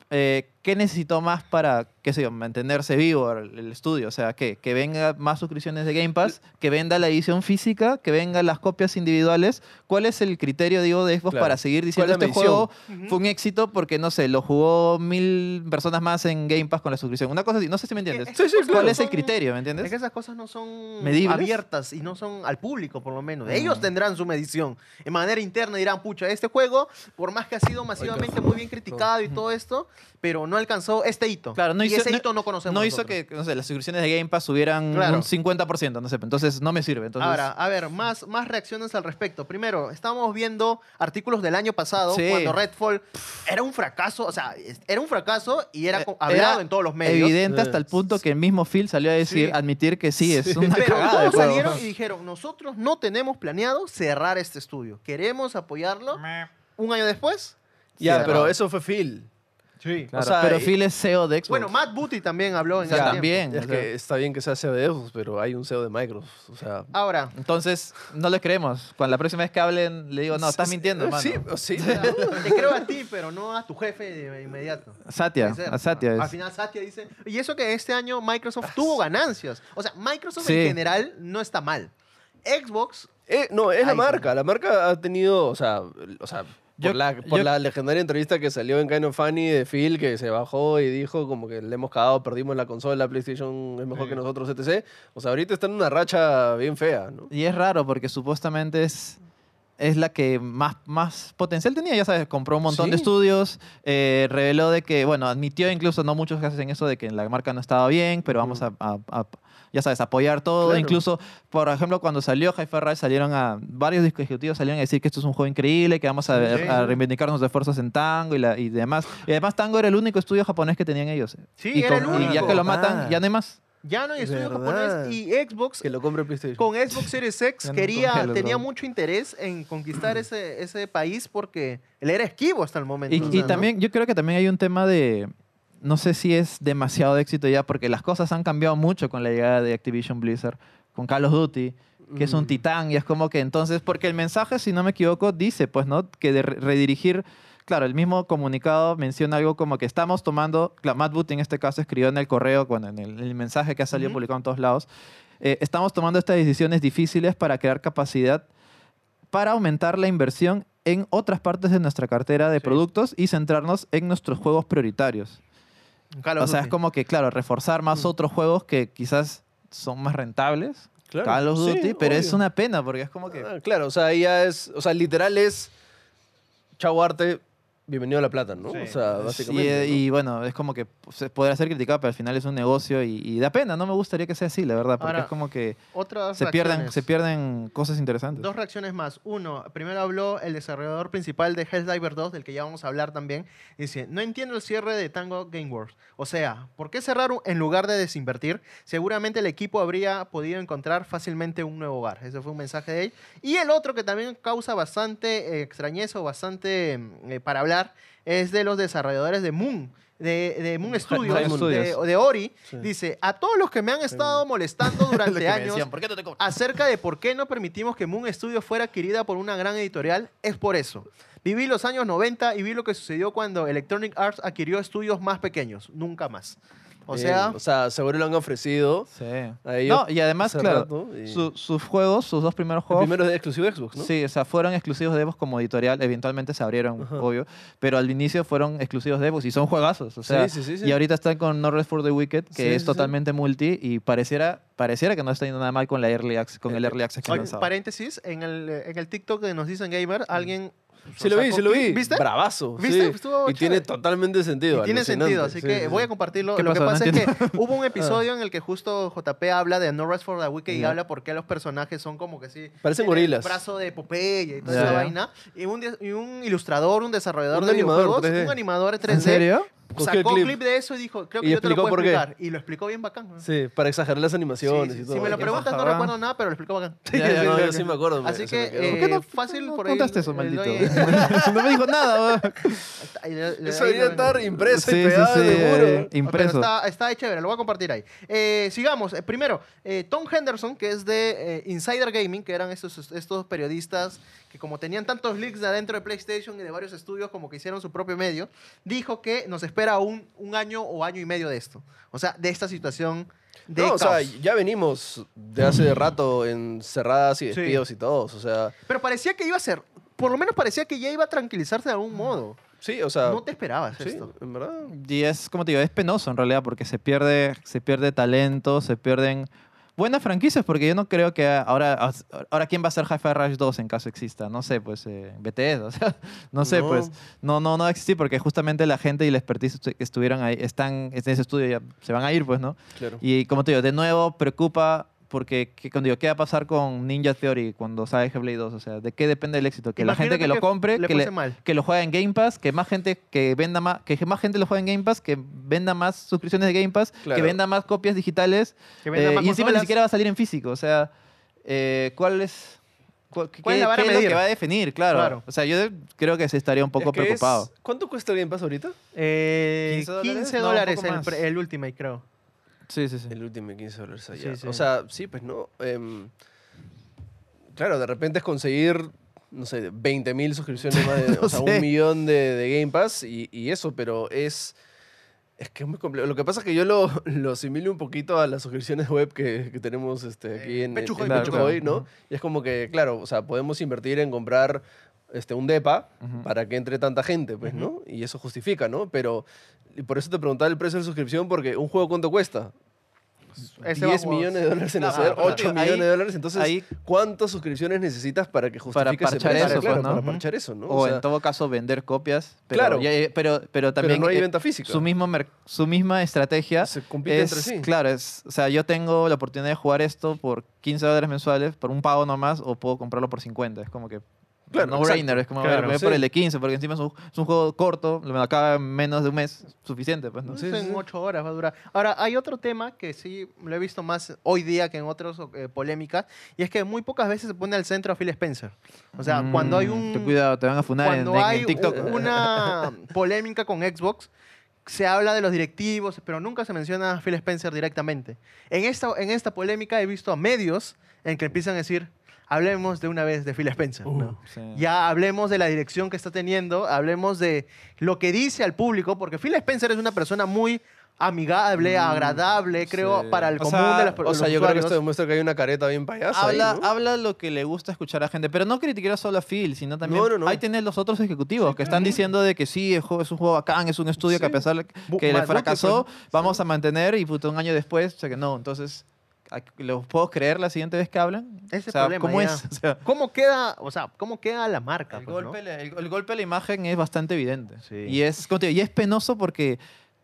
¿Qué necesitó más para, qué sé yo, mantenerse vivo el estudio? O sea, que venga más suscripciones de Game Pass, que venda la edición física, que vengan las copias individuales. ¿Cuál es el criterio, digo, de Xbox Claro. para seguir ¿Cuál diciendo es la este juego medición? fue un éxito porque, no sé, lo jugó 1000 personas más en Game Pass con la suscripción? Una cosa así, no sé si me entiendes. Es que Sí, esas ¿Cuál cosas es el son- criterio, me Es que entiendes? esas cosas no son ¿Medibles? abiertas y no son al público, por lo menos. Ellos tendrán su medición. En manera interna dirán, pucha, este juego, por más que ha sido masivamente muy bien criticado y todo esto, pero no alcanzó este hito. Claro, no y hizo, ese hito no conocemos no hizo nosotros. que, no sé, las suscripciones de Game Pass subieran Claro. un 50%, no sé, entonces no me sirve. Entonces, Ahora, a ver, más reacciones al respecto. Primero, estábamos viendo artículos del año pasado Sí. cuando Redfall era un fracaso, o sea, era un fracaso y era hablado en todos los medios. evidente hasta el punto que el mismo Phil salió a decir, Sí. admitir que sí, es una Pero cagada de todos juego. salieron y dijeron, nosotros no tenemos planeado cerrar este estudio. Queremos apoyarlo. Un año después. Ya, cerrado. pero eso fue Phil. Sí. Claro, O sea, pero Phil es CEO de Xbox. Bueno, Matt Booty también habló en O sea, ese también. tiempo. Es que está bien que sea CEO de Xbox, pero hay un CEO de Microsoft, o sea... Ahora, Entonces, no le creemos. Cuando la próxima vez que hablen, le digo, no, estás mintiendo, mano. Sí, sí. te creo a ti, pero no a tu jefe de inmediato. Satya, Puede ser. a Satya Al es. final Satya dice, y eso que este año Microsoft tuvo ganancias. O sea, Microsoft Sí. en general no está mal. Xbox, No, es la Ahí está. marca. La marca ha tenido, o sea Yo- por yo- la legendaria entrevista que salió en Kind of Funny de Phil, que se bajó y dijo como que le hemos cagado, perdimos la consola, PlayStation es mejor Sí. que nosotros, etc. O sea, ahorita está en una racha bien fea, ¿no? Y es raro porque supuestamente es la que más potencial tenía, ya sabes, compró un montón de Sí. estudios, reveló de que, bueno, admitió incluso, no muchos que hacen eso, de que la marca no estaba bien, pero vamos a, ya sabes, apoyar todo. Claro. Incluso, por ejemplo, cuando salió Hi-Fi Rush, varios ejecutivos salieron a decir que esto es un juego increíble, que vamos a, Sí. a reivindicar nuestros esfuerzos en Tango y demás. Y además Tango era el único estudio japonés que tenían ellos. Sí, y, era el y ya único. que lo matan, ya no hay más. ya no hay estudio ¿Verdad? japonés y Xbox Que lo compre PlayStation. con Xbox Series X Ya no congelo, tenía bro. mucho interés en conquistar ese país porque él era esquivo hasta el momento. Y, o y sea, ¿no? también, yo creo que también hay un tema de, no sé si es demasiado de éxito ya, porque las cosas han cambiado mucho con la llegada de Activision Blizzard, con Call of Duty, que es un titán, y es como que entonces, porque el mensaje, si no me equivoco, dice, pues, ¿no? Que de redirigir, claro, el mismo comunicado menciona algo como que estamos tomando, claro, Matt Booty en este caso escribió en el correo, en el mensaje que ha salido Ujú. publicado en todos lados, estamos tomando estas decisiones difíciles para crear capacidad para aumentar la inversión en otras partes de nuestra cartera de Sí. productos y centrarnos en nuestros juegos prioritarios. Call of O sea, es Duty. como que, claro, reforzar más otros juegos que quizás son más rentables. Claro. Call of Sí, Duty, pero es obvio. una pena porque es como que... Ah, claro, o sea, ahí ya es, o sea, literal es chau arte, bienvenido a la plata, ¿no? Sí. O sea, Sí, básicamente. ¿no? y bueno, es como que se podrá ser criticado, pero al final es un negocio y da pena. No me gustaría que sea así, la verdad, porque Ahora, es como que Otras se reacciones. pierden cosas interesantes. Dos reacciones más. Uno, primero habló el desarrollador principal de Helldiver 2, del que ya vamos a hablar también. Dice, no entiendo el cierre de Tango Gameworks. O sea, ¿por qué cerrar en lugar de desinvertir? Seguramente el equipo habría podido encontrar fácilmente un nuevo hogar. Ese fue un mensaje de él. Y el otro que también causa bastante extrañeza o bastante para hablar es de los desarrolladores de Moon. De Moon Studios, Moon Studios. de Ori. Sí. Dice, a todos los que me han estado molestando Lo durante que me años decían, ¿por qué no te cobro? acerca de por qué no permitimos que Moon Studios fuera adquirida por una gran editorial, es por eso. Viví los años 90 y vi lo que sucedió cuando Electronic Arts adquirió estudios más pequeños. Nunca más. O Bien, sea, seguro lo han ofrecido. Sí. A ellos No, y además, hace claro, rato, y- sus juegos, sus dos primeros El juegos... primero es de exclusivo de Xbox, ¿no? Sí, o sea, fueron exclusivos de Xbox como editorial. Eventualmente se abrieron, Ajá. obvio. Pero al inicio fueron exclusivos de Xbox y son juegazos. O sea, Sí. y ahorita están con No Rest for the Wicked, que Sí, es sí, totalmente multi y pareciera que no está yendo nada mal con la Early Access, con el Early Access que han oye, lanzado. paréntesis, en el TikTok de Nos Dicen Gamer, alguien... Sí lo vi, sacó sí lo clip. vi. ¿Viste? Bravazo. ¿Viste? sí. Estuvo Y tiene chévere. totalmente sentido. Y tiene sentido, así alucinante. que Sí, voy a sí. compartirlo. ¿Qué Lo que pasó? pasa No es que entiendo. hubo un episodio en el que justo JP habla de No Rest for the Wicked y Ya. habla por qué los personajes son como que sí. Parecen tienen gorilas. El brazo de Popeye y toda Ya, esa ya. vaina. Y un ilustrador, un desarrollador Un de animador videojuegos, 3D. un animador 3D. ¿En serio? Cogió el sacó clip de eso y dijo, creo que Y yo te lo explicó puedo por qué. explicar. Y lo explicó bien bacán. ¿No? Sí, para exagerar las Sí, animaciones sí, y todo. si me lo Qué preguntas, paja, no ¿va? recuerdo nada, pero lo explicó bacán. Ya, No, yo sí me acuerdo. Así se me que, quedó. ¿Por qué no, fácil no por ahí. contaste eso, le maldito? doy- No me dijo nada, weón. Eso debería estar impreso y Sí, sí, pegado sí, seguro. impreso. Pero está ahí chévere, lo voy a compartir ahí. Sigamos. Primero, Tom Henderson, que es de Insider Gaming, que eran estos periodistas que como tenían tantos leaks de adentro de PlayStation y de varios estudios como que hicieron su propio medio, dijo que nos espera un año o año y medio de esto. O sea, de esta situación de No, o sea, caos. ya venimos de hace rato encerradas y Sí. despidos y todos. O sea, Pero parecía que iba a ser, por lo menos parecía que ya iba a tranquilizarse de algún modo. sí, o sea. No te esperabas sí, esto. en verdad. Y es, como te digo, es penoso en realidad porque se pierde talento, se pierden buenas franquicias porque yo no creo que ahora ¿quién va a ser Hi-Fi Rush 2 en caso exista? No sé, pues BTS, o sea, no sé, No. pues no va a existir porque justamente la gente y la expertise que estuvieron ahí, están en ese estudio ya se van a ir, pues, ¿no? Claro. Y como te digo, de nuevo preocupa porque cuando digo, ¿qué va a pasar con Ninja Theory cuando sale Hellblade 2? O sea, ¿de qué depende el éxito? Que la gente que lo compre, le fuese mal. que lo juegue en Game Pass, que más gente que venda más, que más gente lo juegue en Game Pass, que venda más suscripciones de Game Pass, Claro. que venda más copias digitales Que venda más y encima ni consolas. siquiera va a salir en físico. O sea, ¿cuál es ¿Cuál es la vara qué a es lo medir? que va a definir? Claro. Claro. O sea, yo creo que se estaría un poco Es que preocupado. ¿Cuánto cuesta el Game Pass ahorita? $15 15 No, un dólares poco más. el Ultimate, creo. Sí, sí, sí. El último $15 allá. Sí, sí. O sea, sí, pues no. Claro, de repente es conseguir, no sé, 20.000 suscripciones más de, No o sea, sé. 1 millón de Game Pass y eso, pero es que es muy complejo. Lo que pasa es que yo lo asimilo un poquito a las suscripciones web que tenemos aquí en Pechujoy, en Pechujoy. ¿no? Ujú. Y es como que, claro, o sea, podemos invertir en comprar un depa Ujú. para que entre tanta gente, pues, ¿no? Y eso justifica, ¿no? Pero, y por eso te preguntaba el precio de suscripción, porque ¿un juego cuánto cuesta? Ese 10 vamos- millones de dólares en Claro, hacer, claro. 8 Ahí- millones de dólares. Entonces, ahí- ¿cuántas suscripciones necesitas para que justifique ese parchar precio? eso, Claro, pues, ¿no? para Ujú. parchar eso, ¿no? O sea, en todo caso vender copias. Pero, Claro. pero también no hay venta física. su misma estrategia Se compite es, entre sí. claro, o sea, yo tengo la oportunidad de jugar esto por $15 mensuales, por un pago nomás, o puedo comprarlo por 50. Es como que Claro, no brainer, es como Claro, me voy sí. por el de 15, porque encima es un juego corto, me acaba en menos de un mes, suficiente, pues, ¿no? No Sí, sé, sí, en sí. 8 horas va a durar. Ahora, hay otro tema que sí lo he visto más hoy día que en otras polémicas, y es que muy pocas veces se pone al centro a Phil Spencer. O sea, cuando hay un... Ten cuidado, te van a funar Cuando en hay TikTok. una polémica con Xbox, se habla de los directivos, pero nunca se menciona a Phil Spencer directamente. En esta polémica he visto a medios en que empiezan a decir, hablemos de una vez de Phil Spencer. ¿no? Sí. Ya hablemos de la dirección que está teniendo, hablemos de lo que dice al público, porque Phil Spencer es una persona muy amigable, agradable, creo, sí. para el O común sea, de las O los sea, yo creo que usuarios. esto demuestra que hay una careta bien payasa ahí, ¿no? Habla lo que le gusta escuchar a gente, pero no criticar solo a Phil, sino también No. ahí tenés los otros ejecutivos que están diciendo de que sí, el juego es un juego bacán, es un estudio que a Sí. pesar de que le Matt fracasó, Booty, vamos a mantener y puto, un año después, o sea que no, entonces, ¿los puedo creer la siguiente vez que hablan? Ese o sea, problema, ¿cómo ya. es? O sea, ¿Cómo queda la marca? el pues, ¿no? golpe a la imagen es bastante evidente. Sí. Y es, como te digo, y es penoso porque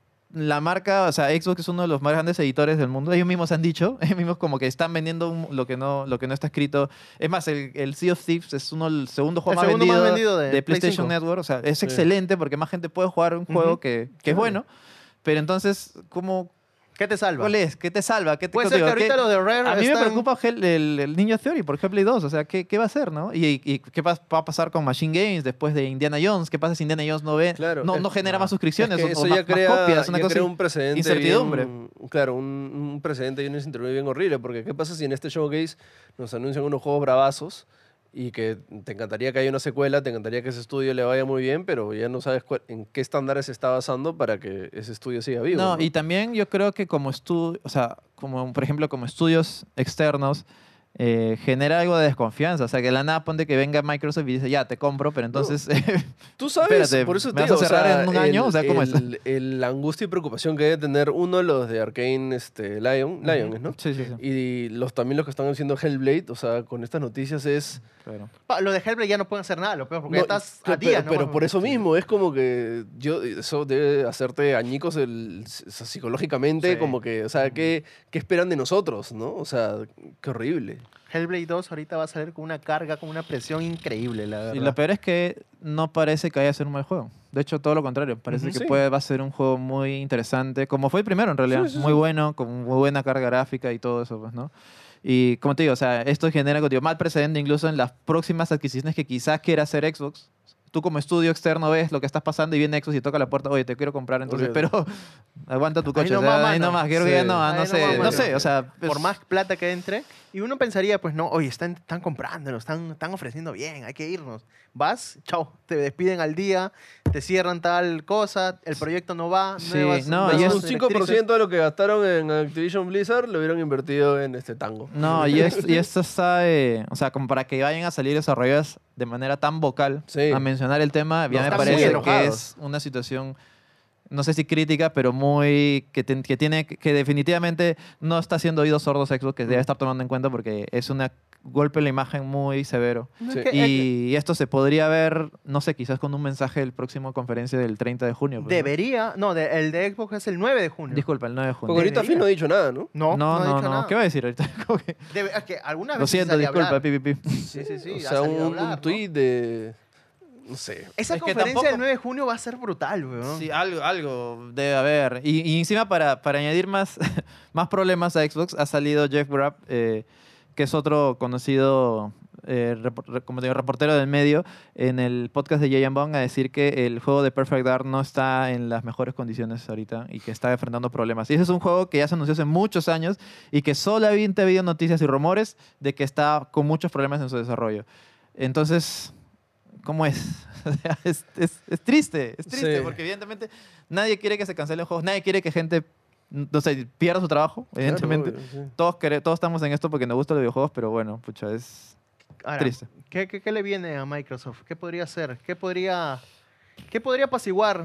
la marca, o sea, Xbox es uno de los más grandes editores del mundo. Ellos mismos han dicho, ellos mismos como que están vendiendo lo que no está escrito. Es más, el Sea of Thieves es el segundo juego El segundo más vendido de Play PlayStation 5. Network. O sea, es Sí. excelente porque más gente puede jugar un juego Ujú. que es bueno. Pero entonces, ¿Qué te salva? ¿cuál es? ¿Qué te salva? ¿Qué te, Puede como te ser que digo, ahorita qué- los de Rare a mí me están- preocupa el Ninja Theory por Hellblade 2. O sea, ¿qué va a hacer, no? ¿Y qué va a pasar con Machine Games después de Indiana Jones? ¿Qué pasa si Indiana Jones Claro, no genera más suscripciones Es que o eso más, ya más crea, copias? Una ya cosa crea un precedente. incertidumbre. Claro, un precedente y una incertidumbre bien horrible. Porque, ¿qué pasa si en este showcase nos anuncian unos juegos bravazos y que te encantaría que haya una secuela, te encantaría que ese estudio le vaya muy bien, pero ya no sabes en qué estándares se está basando para que ese estudio siga vivo? No, ¿no? y también yo creo que como estudio, o sea, como por ejemplo como estudios externos, genera algo de desconfianza. O sea, que de la nada ponte que venga Microsoft y dice, ya, te compro, pero entonces... Tú sabes, Espérate, por eso ¿me te vas a digo, o cerrar sea, en un año? O sea, ¿cómo es? la angustia y preocupación que debe tener uno de los de Arkane, Lion, ¿no? Sí, sí, sí. Y también los que están haciendo Hellblade, o sea, con estas noticias es... Claro. Lo de Hellblade ya no pueden hacer nada, lo peor, porque No, ya estás pero, a días, ¿no? pero por eso mismo, es como que eso debe hacerte añicos o sea, psicológicamente, Sí. como que, o sea, ¿qué esperan de nosotros, no? O sea, qué horrible. Hellblade 2 ahorita va a salir con una carga, con una presión increíble, la verdad. Y lo peor es que no parece que vaya a ser un mal juego. De hecho, todo lo contrario. Parece Ujú. que Sí. va a ser un juego muy interesante, como fue el primero en realidad. Sí, sí, muy sí. bueno, con muy buena carga gráfica y todo eso, pues, ¿no? Y como te digo, o sea, esto genera contigo mal precedente incluso en las próximas adquisiciones que quizás quiera hacer Xbox. Tú como estudio externo ves lo que está pasando y viene Xbox y toca la puerta, oye, te quiero comprar, entonces, Olvídate. pero aguanta tu coche. Ahí o sea, nomás, ahí mano. nomás, creo que Sí. ya no, Ahí no nomás, sé, no mano. sé, o sea, Por más plata que entre. Y uno pensaría, pues no, oye, están comprándonos, están ofreciendo bien, hay que irnos. Vas, chao, te despiden al día, te cierran tal cosa, el proyecto no va, Sí, nuevas, no, y nuevas es Un directrices. 5% de lo que gastaron en Activision Blizzard lo hubieran invertido en este tango. No, y esto está, o sea, como para que vayan a salir desarrolladores de manera tan vocal Sí. a mencionar el tema, ya No, me están muy parece que enojados. es una situación, no sé si crítica, pero muy, que definitivamente no está haciendo oídos sordos Xbox, que debe estar tomando en cuenta porque es un golpe en la imagen muy severo. No, Sí. es que, Y esto se podría ver, no sé, quizás con un mensaje del próximo conferencia del 30 de junio. pues, ¿no? debería, no, el de Xbox es el 9 de junio. Disculpa, el 9 de Porque junio. ahorita Debería. Phil no ha dicho nada, ¿no? No, no, ha dicho nada. ¿Qué va a decir ahorita? Como que- Es que alguna Lo vez sí siento, sale a disculpa, hablar. pi, pi, pi. Sí, sí, sí, O ha sea, salido a un hablar, ¿no? tweet de... No sé. Esa Es que conferencia tampoco- del 9 de junio va a ser brutal, weón. Sí, algo debe haber. Y encima, para añadir más, más problemas a Xbox, ha salido Jeff Grubb, que es otro conocido como te digo, reportero del medio, en el podcast de Jay Bong, a decir que el juego de Perfect Dark no está en las mejores condiciones ahorita y que está enfrentando problemas. Y ese es un juego que ya se anunció hace muchos años y que solamente ha habido noticias y rumores de que está con muchos problemas en su desarrollo. Entonces, ¿cómo es? O sea, es triste, Sí. porque evidentemente nadie quiere que se cancelen juegos, nadie quiere que gente, no sé, pierda su trabajo, evidentemente. Claro, obvio, sí. Todos estamos en esto porque nos gustan los videojuegos, pero bueno, pucha, es Ahora, triste. ¿qué le viene a Microsoft? ¿Qué podría hacer? ¿Qué podría apaciguar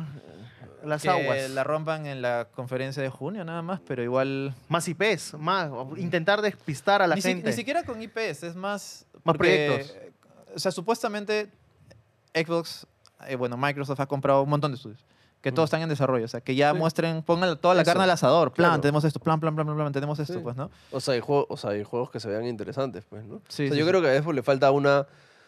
las aguas? Que la rompan en la conferencia de junio nada más, pero igual... Más IPs, más, intentar despistar a la gente. Ni siquiera con IPs, es más... Más proyectos. O sea, supuestamente Xbox, bueno, Microsoft ha comprado un montón de estudios que todos están en desarrollo. O sea, que ya Sí. muestren, pongan toda la Eso, carne al asador. Plan, claro. tenemos esto, plan, tenemos esto, Sí. pues, ¿no? O sea, hay juegos que se vean interesantes, pues, ¿no? Sí, O sea, sí, yo sí. creo que a Xbox le falta una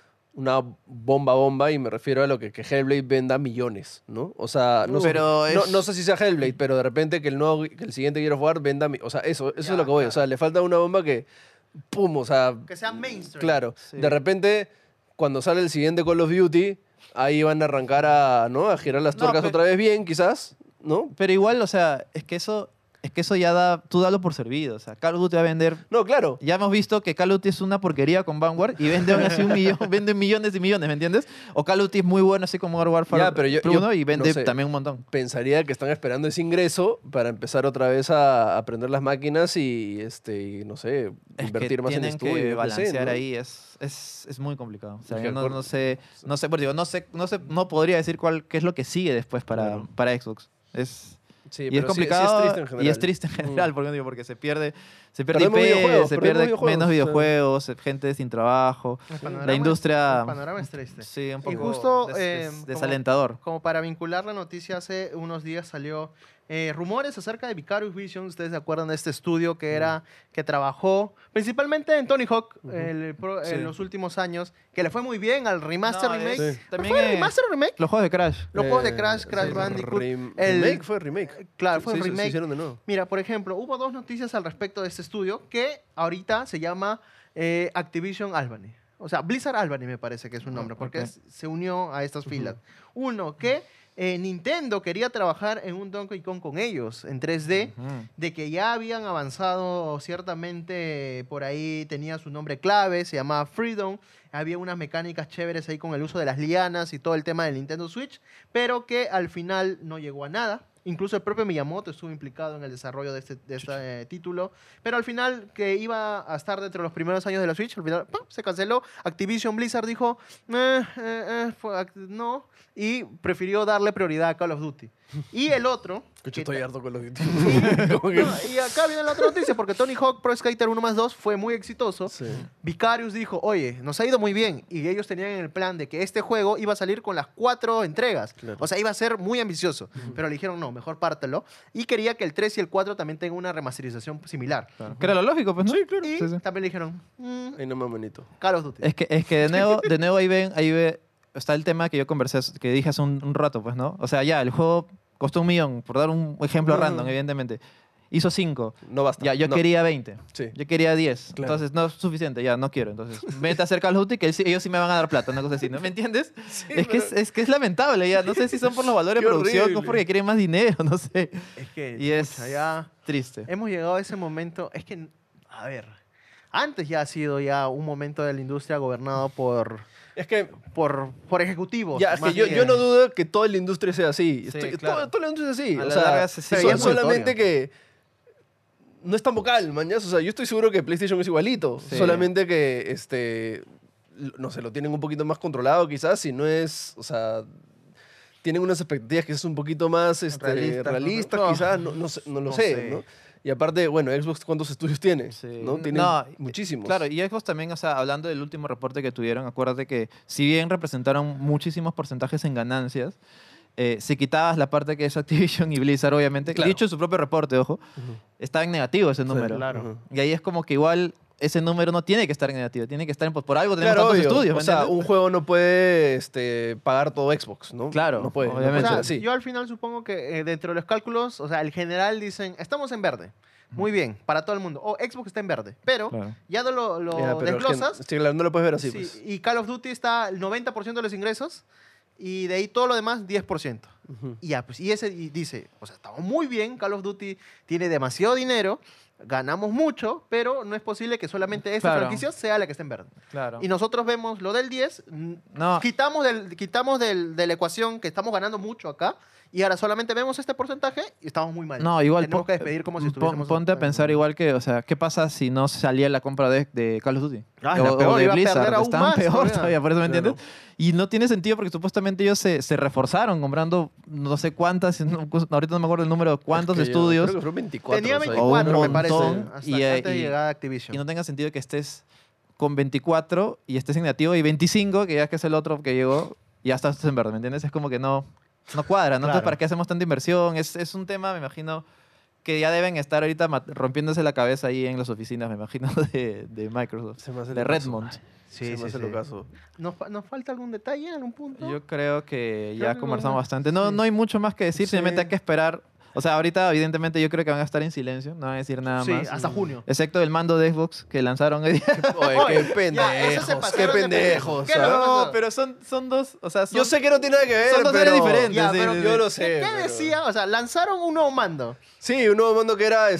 bomba y me refiero a lo que Hellblade venda millones, ¿no? O sea, no, Pero no, es- no sé si sea Hellblade, pero de repente que el siguiente Gears of War venda... O sea, eso Ya, es lo que voy. claro. O sea, le falta una bomba que... ¡Pum! O sea, Que sea mainstream. claro. Sí. De repente, cuando sale el siguiente Call of Duty, ahí van a arrancar ¿no? A girar las No, tuercas pero- otra vez bien, quizás, ¿no? Pero igual, o sea, es que eso ya da, tú dalo por servido. O sea, Call of Duty va a vender. No, claro. Ya hemos visto que Call of Duty es una porquería con Vanguard y vende aún así vende millones y millones, ¿me entiendes? O Call of Duty es muy bueno así como Modern Warfare Ya, pero yo 1 y vende no sé. también un montón. Pensaría que están esperando ese ingreso para empezar otra vez a aprender las máquinas y no sé, Es invertir que más en tienen estudio. que yo qué sé, balancear ¿no? ahí, es muy complicado. O sea, Es que yo acuerdo- no podría decir qué es lo que sigue después Claro. para Xbox. Sí, Y es pero sí complicado es triste en general. y es triste en general, Mm. porque se pierde Perdemos IP, videojuegos, se perdemos pierde videojuegos, menos o sea. videojuegos, gente sin trabajo. El panorama La industria- el panorama es triste. Sí, un Y poco justo, como- desalentador. Como para vincular la noticia, hace unos días salió rumores acerca de Vicarious Vision. ¿Ustedes se acuerdan de este estudio que trabajó principalmente en Tony Hawk Sí. en los últimos años? Que le fue muy bien al remaster No, remake. Sí. ¿Pero también ¿Fue remaster o remake? los juegos de Crash. Los juegos de Crash sí, Bandicoot. remake fue remake. Claro, fue Sí, un se remake. hicieron de nuevo. Mira, por ejemplo, hubo dos noticias al respecto de este estudio que ahorita se llama Activision Albany. O sea, Blizzard Albany me parece que es su nombre, porque ok. se unió a estas filas. Uno, que Nintendo quería trabajar en un Donkey Kong con ellos, en 3D, Ujú. de que ya habían avanzado ciertamente, por ahí tenía su nombre clave, se llamaba Freedom, había unas mecánicas chéveres ahí con el uso de las lianas y todo el tema del Nintendo Switch, pero que al final no llegó a nada. Incluso el propio Miyamoto estuvo implicado en el desarrollo de este título, pero al final que iba a estar dentro de los primeros años de la Switch, al final ¡pum!, se canceló. Activision Blizzard dijo, no, y prefirió darle prioridad a Call of Duty. Y el otro... Escucha, que estoy harto con los YouTube. No, y acá viene la otra noticia, porque Tony Hawk Pro Skater 1+2 fue muy exitoso. Sí. Vicarious dijo, oye, nos ha ido muy bien. Y ellos tenían en el plan de que este juego iba a salir con las 4 entregas. Claro. O sea, iba a ser muy ambicioso. Pero le dijeron, no, mejor pártelo. Y quería que el 3 y el 4 también tengan una remasterización similar. Claro. Que era lo lógico, pues, ¿no? Sí, claro. Y Sí, sí. también le dijeron, Ay, no más bonito. Call of Duty. Es que de nuevo ahí ve, está el tema que yo conversé, que dije hace un rato, pues, ¿no? O sea, ya, el juego costó 1 millón, por dar un ejemplo random, evidentemente. Hizo 5. No basta. Ya, yo No. quería 20. Sí. Yo quería 10. Claro. Entonces, no es suficiente, ya, no quiero. Entonces, vete a hacer Call of Duty, que ellos sí me van a dar plata, una cosa así, ¿no? ¿Me entiendes? Es que es lamentable, ya. No sé si son por los valores de Qué producción o horrible. porque quieren más dinero, no sé. Es que, Y es pucha, ya triste. hemos llegado a ese momento. Es que, a ver, antes ya ha sido ya un momento de la industria gobernado por Es que, ejecutivos. ya, es que más yo bien. no dudo que toda la industria sea así. Sí, Estoy- claro. toda la industria es así. A O la sea, larga se pero sigue ya es muy- solamente que no es tan vocal, mañas. O sea, yo estoy seguro que PlayStation es igualito. Sí. Solamente que, no sé, lo tienen un poquito más controlado quizás. Si no es, o sea, tienen unas expectativas que es un poquito más realistas, ¿no? quizás. No lo No sé, sé. ¿no? Y aparte, bueno, Xbox, ¿cuántos estudios tiene? Sí. ¿No? Tiene No, muchísimos. Claro, y Xbox también, o sea, hablando del último reporte que tuvieron, acuérdate que si bien representaron muchísimos porcentajes en ganancias, si quitabas la parte que es Activision y Blizzard, obviamente, Claro. dicho en su propio reporte, ojo, Ujú. estaba en negativo ese número. claro. Ujú. Y ahí es como que igual ese número no tiene que estar en negativo, tiene que estar en... Por algo tenemos Claro, tantos obvio. estudios, ¿me O sea, entiendes? un juego no puede pagar pagar todo Xbox, ¿no? Claro, no puede. obviamente. O No sea, puede ser así. yo al final supongo que dentro de los cálculos, o sea, el general dicen, estamos en verde. Muy bien, para todo el mundo. O Xbox está en verde. Pero Claro. ya no lo Ya, pero es que desglosas. sí, claro, no lo puedes ver así. Sí, Pues. y Call of Duty está el 90% de los ingresos y de ahí todo lo demás 10%. Ujú. Y ya, pues, y dice, o sea, estamos muy bien, Call of Duty tiene demasiado dinero, ganamos mucho, pero no es posible que solamente esta Claro. franquicia sea la que esté en verde. Claro. Y nosotros vemos lo del 10, No. quitamos de la ecuación que estamos ganando mucho acá, y ahora solamente vemos este porcentaje y estamos muy mal. No, igual Tenemos que despedir como si estuviésemos... ponte a pensar igual que, o sea, ¿qué pasa si no salía la compra de Call of Duty? Ah, la o peor, de iba a perder Blizzard, aún estaban más peor todavía. todavía, por eso me Claro. entiendes. Y no tiene sentido porque supuestamente ellos se reforzaron comprando no sé cuántas, ahorita no me acuerdo el número de cuántos Es que yo estudios, Creo que fueron 24. Tenía o sea, 24, un me parece, montón, hasta y, antes de y- llegar a Activision. y no tenga sentido que estés con 24 y estés en negativo y 25, que ya que es el otro que llegó, y ya estás en verde, ¿me entiendes? Es como que no cuadra, ¿no? Entonces, Claro. ¿para qué hacemos tanta inversión? Es un tema, me imagino, que ya deben estar ahorita rompiéndose la cabeza ahí en las oficinas, me imagino, de Microsoft, Se me hace de locazo. Redmond. Sí, se me hace locazo. ¿Nos falta algún detalle en algún punto? Yo creo que Creo ya que conversamos no. bastante. No, Sí. no hay mucho más que decir, Sí. simplemente hay que esperar. O sea, ahorita, evidentemente, yo creo que van a estar en silencio, no van a decir nada Sí, más. hasta junio. Excepto el mando de Xbox que lanzaron hoy día. Oye, Oye, qué ya, esos se pendejos, qué pasaron de pendejos. ¿Qué ¿ah? no? No, pero son dos, o sea, son, Yo sé que no tiene nada que ver, son dos pero... series diferentes. Ya, sí, pero sí, yo sí. lo sé. ¿Qué pero- decía? O sea, lanzaron un nuevo mando. Sí, un nuevo mando que era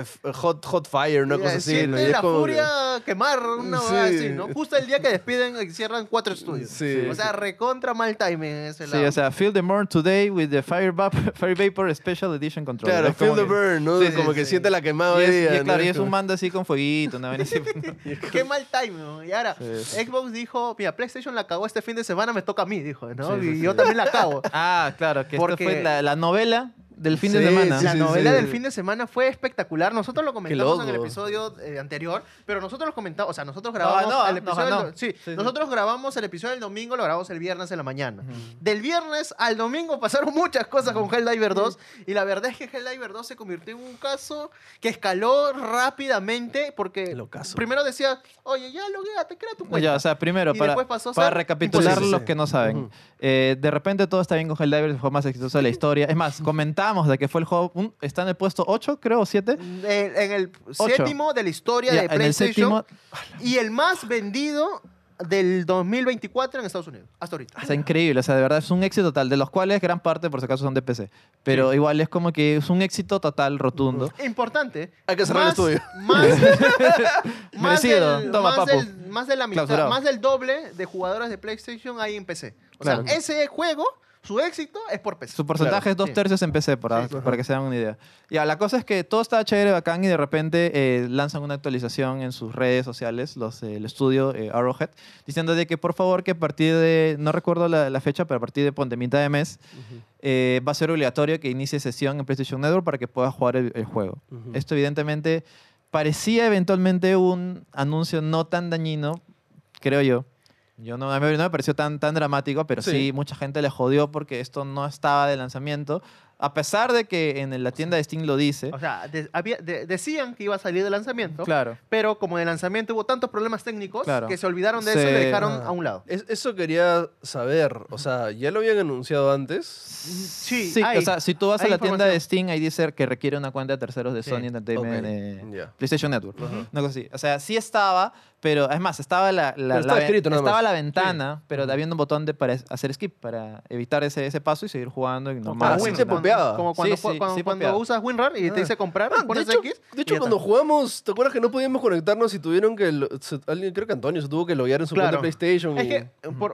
Hot Fire, una cosa así. ¿no? Y Siente es la como que- furia quemar una Sí. hueá así, ¿no? Justo el día que despiden y cierran 4 estudios. Sí. O sea, recontra mal timing en ese Sí, lado. o sea, Feel the Burn today with the Fire Vapor Special Edition Controller. Claro, Es como feel the que- burn, ¿no? Sí, sí, como que sí. siente la quemada Y hoy es, día. y claro, ¿no? y es un mando así con fueguito, una vaina así. Qué mal timing. ¿no? Y ahora, Sí. Xbox dijo, mira, PlayStation la cagó este fin de semana, me toca a mí, dijo, ¿no? Sí, sí, y sí. yo también la cago. Ah, claro, que Porque- esto fue la novela del fin de Sí, semana. sí, La sí, novela sí. del fin de semana fue espectacular. Nosotros lo comentamos en el loco. episodio anterior, pero nosotros lo comentamos, o sea, nosotros grabamos el episodio. no. Sí, Sí, sí. nosotros grabamos el episodio el domingo, lo grabamos el viernes en la mañana. Del viernes al domingo pasaron muchas cosas con Helldiver 2 y la verdad es que Helldiver 2 se convirtió en un caso que escaló rápidamente porque Locazo. primero decía, oye, ya loguéate, crea tu No, cuenta. ya, o sea, primero, Y para, después pasó a para ser recapitular imposible. los que no saben. Ujú. De repente todo está bien con Helldivers, el juego más exitoso de la historia. Es más, comentamos de que fue el juego, está en el puesto 8, creo, o 7. En el séptimo de la historia Ya, de en el PlayStation séptimo, y el más vendido del 2024 en Estados Unidos, hasta ahorita. o sea, increíble, o sea, de verdad es un éxito total, de los cuales gran parte, por si acaso, son de PC. Pero igual es como que es un éxito total, rotundo. Importante. Hay que cerrar el estudio. Merecido. Toma, papu. Más de la mitad, Clausurado. más del doble de jugadores de PlayStation hay en PC. O Claro. sea, ese juego su éxito es por PC. Su porcentaje es 2/3 en PC, para que se den una idea. Ya, la cosa es que todo estaba chévere, bacán, y de repente lanzan una actualización en sus redes sociales, el estudio Arrowhead, diciendo de que por favor que a partir de, no recuerdo la fecha, pero a partir de ponte mitad de mes, va a ser obligatorio que inicie sesión en PlayStation Network para que puedas jugar el juego. Esto evidentemente parecía eventualmente un anuncio no tan dañino, creo yo. A mí no me pareció tan dramático, pero sí, mucha gente le jodió porque esto no estaba de lanzamiento. A pesar de que en la tienda de Steam lo dice. O sea, decían que iba a salir de lanzamiento, Claro. pero como en el lanzamiento hubo tantos problemas técnicos Claro. que se olvidaron de eso y lo dejaron a un lado. Eso quería saber. O sea, ¿ya lo habían anunciado antes? Sí, o sea, si tú vas a hay la tienda de información. Steam, ahí dice que requiere una cuenta de terceros de Sí. Sony Entertainment, Ok, ya. PlayStation Network. Una cosa así. O sea, sí estaba, pero es más, estaba estaba escrito nada más. estaba la ventana, pero había un botón para hacer skip, para evitar ese paso y seguir jugando. Y normal. Ah, sí te popeaba. Como cuando, Sí, cuando popeaba. usas WinRAR y te dice comprar, pones de hecho, X. de y hecho ya cuando está. jugamos, ¿te acuerdas que no podíamos conectarnos y tuvieron que... alguien, creo que Antonio se tuvo que loguear en su cuenta de PlayStation? Es y- que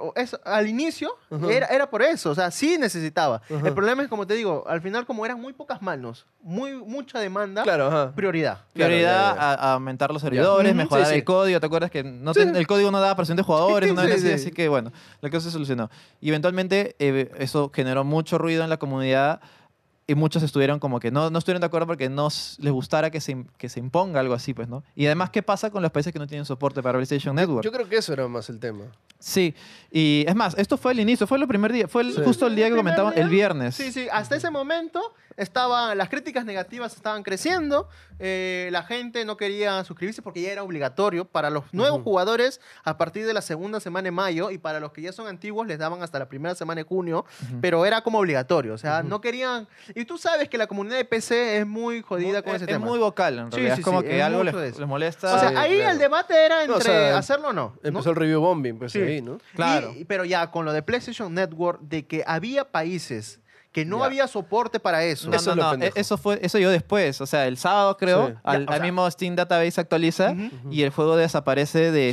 al inicio era por eso, o sea, sí necesitaba. Ajá. El problema es, como te digo, al final como eran muy pocas manos, mucha demanda, Claro, ajá. prioridad. Prioridad Claro, a aumentar los servidores, Ujú, mejorar sí, sí. el código. ¿Te acuerdas que el código no daba presión de jugadores? Una Sí, vez así, sí. así que bueno, la cosa se solucionó. Y eventualmente eso generó mucho ruido en la comunidad y muchos estuvieron como que no estuvieron de acuerdo porque no les gustara que se imponga algo así, pues, ¿no? Y además, ¿qué pasa con los países que no tienen soporte para PlayStation Network? Yo creo que eso era más el tema. Sí, y es más, esto fue el inicio, fue el primer día, fue justo el día que primer comentamos, día. el viernes. Sí, sí, hasta ese momento las críticas negativas estaban creciendo, la gente no quería suscribirse porque ya era obligatorio para los nuevos jugadores a partir de la segunda semana de mayo y para los que ya son antiguos les daban hasta la primera semana de junio, pero era como obligatorio, o sea, no querían... Y tú sabes que la comunidad de PC es muy jodida con ese es tema. muy vocal, en Sí, realidad. sí, es como sí, que es algo mucho de eso. les molesta. O sea, Sí, ahí claro. el debate era No, o entre sea, hacerlo o no. Empezó el review bombing, pues Sí. ahí, ¿no? Claro. Pero ya con lo de PlayStation Network, de que había países que no Ya. había soporte para eso. No, Eso es lo pendejo. eso yo después. O sea, el sábado creo, Sí. al Ya, o sea- mismo Steam Database actualiza Ujú. y el juego desaparece de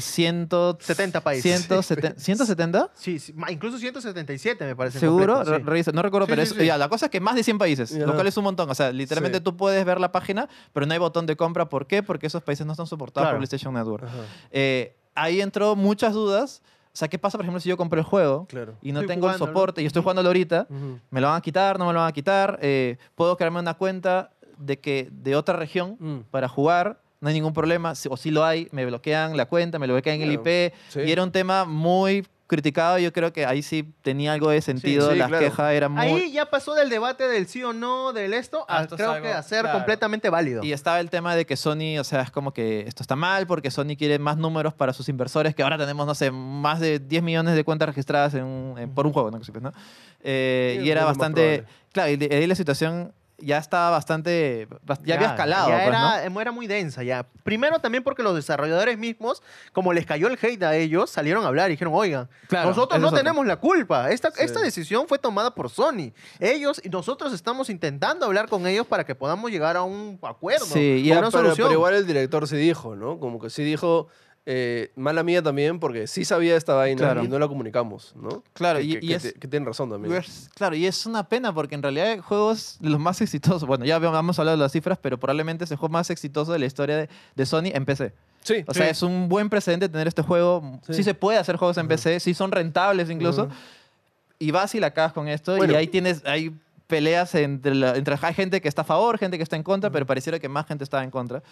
70 países. 170. Sí, sí, incluso 177 me parece. ¿Seguro? completo, sí. Revisa, no recuerdo, Sí, pero sí, sí. ya, la cosa es que más de 100 países, Ya. lo cual es un montón. O sea, literalmente Sí. tú puedes ver la página, pero no hay botón de compra. ¿Por qué? Porque esos países no están soportados Claro. por PlayStation Network. Ajá, Ahí entró muchas dudas. O sea, ¿qué pasa, por ejemplo, si yo compré el juego claro. y no Estoy tengo el jugándolo. soporte y estoy jugándolo ahorita? Ujú. ¿Me lo van a quitar? ¿No me lo van a quitar? ¿Puedo crearme una cuenta de otra región para jugar? No hay ningún problema. O si lo hay, me bloquean la cuenta, me bloquean el Claro. IP. Sí. Y era un tema muy criticado. Yo creo que ahí sí tenía algo de sentido. sí, La claro. queja era muy... Ahí ya pasó del debate del sí o no, del esto, a Esto es creo algo- que a ser claro. completamente válido. Y estaba el tema de que Sony, o sea, es como que esto está mal porque Sony quiere más números para sus inversores, que ahora tenemos, no sé, más de 10 millones de cuentas registradas por un juego, ¿no? ¿no? Sí, Y es era lo más bastante... probable. Claro, y ahí la situación ya estaba bastante... Ya había escalado, ya pues, ¿no? era muy densa ya. Primero también porque los desarrolladores mismos, como les cayó el hate a ellos, salieron a hablar y dijeron, oigan, Claro, nosotros eso no es otro. tenemos la culpa. Esta Sí. decisión fue tomada por Sony. Ellos y nosotros estamos intentando hablar con ellos para que podamos llegar a un acuerdo, Sí, y a ya, una Pero solución. igual el director sí dijo, ¿no? Como que sí dijo, mala mía también, porque sí sabía esta vaina Claro. y no la comunicamos, ¿no? Claro, que, y que es- que tienen razón también. Claro, y es una pena porque en realidad juegos de los más exitosos, bueno, ya vamos a hablar de las cifras, pero probablemente es el juego más exitoso de la historia de Sony en PC. Sí, O sea, es un buen precedente tener este juego. Sí. Sí, se puede hacer juegos en PC, sí son rentables incluso. Y vas y la cagas con esto Bueno. y ahí hay peleas hay gente que está a favor, gente que está en contra, pero pareciera que más gente estaba en contra.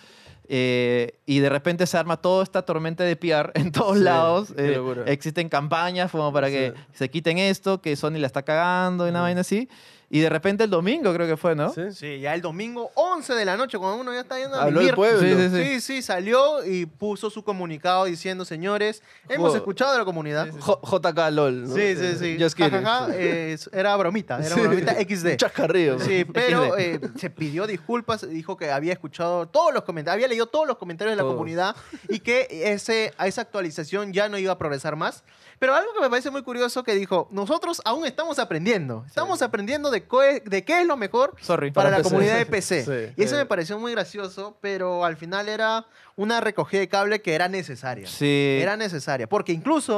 Y de repente se arma toda esta tormenta de PR en todos Sí, lados. qué locura. Existen campañas como para que Sí. se quiten esto, que Sony la está cagando y una vaina así. Y de repente el domingo creo que fue, ¿no? ¿Sí? Sí, ya el domingo 11 de la noche, cuando uno ya está yendo a Habló el vivir. pueblo. Sí, sí, Sí, sí, salió y puso su comunicado diciendo, señores, hemos Jo- escuchado de la comunidad. JK LOL, ¿no? Sí, sí, sí. Just kidding. Ja, ja, ja, era bromita Sí. bromita XD. Un chascarrillo. ¿no? Sí, pero se pidió disculpas, dijo que había escuchado todos los comentarios, había leído todos los comentarios de la Todos. comunidad y que esa actualización ya no iba a progresar más. Pero algo que me parece muy curioso que dijo, nosotros aún estamos aprendiendo. Estamos aprendiendo de qué es lo mejor Sorry. para la PC. comunidad de PC. Sí. Y eso me pareció muy gracioso, pero al final era una recogida de cable que era necesaria. Sí. Era necesaria, porque incluso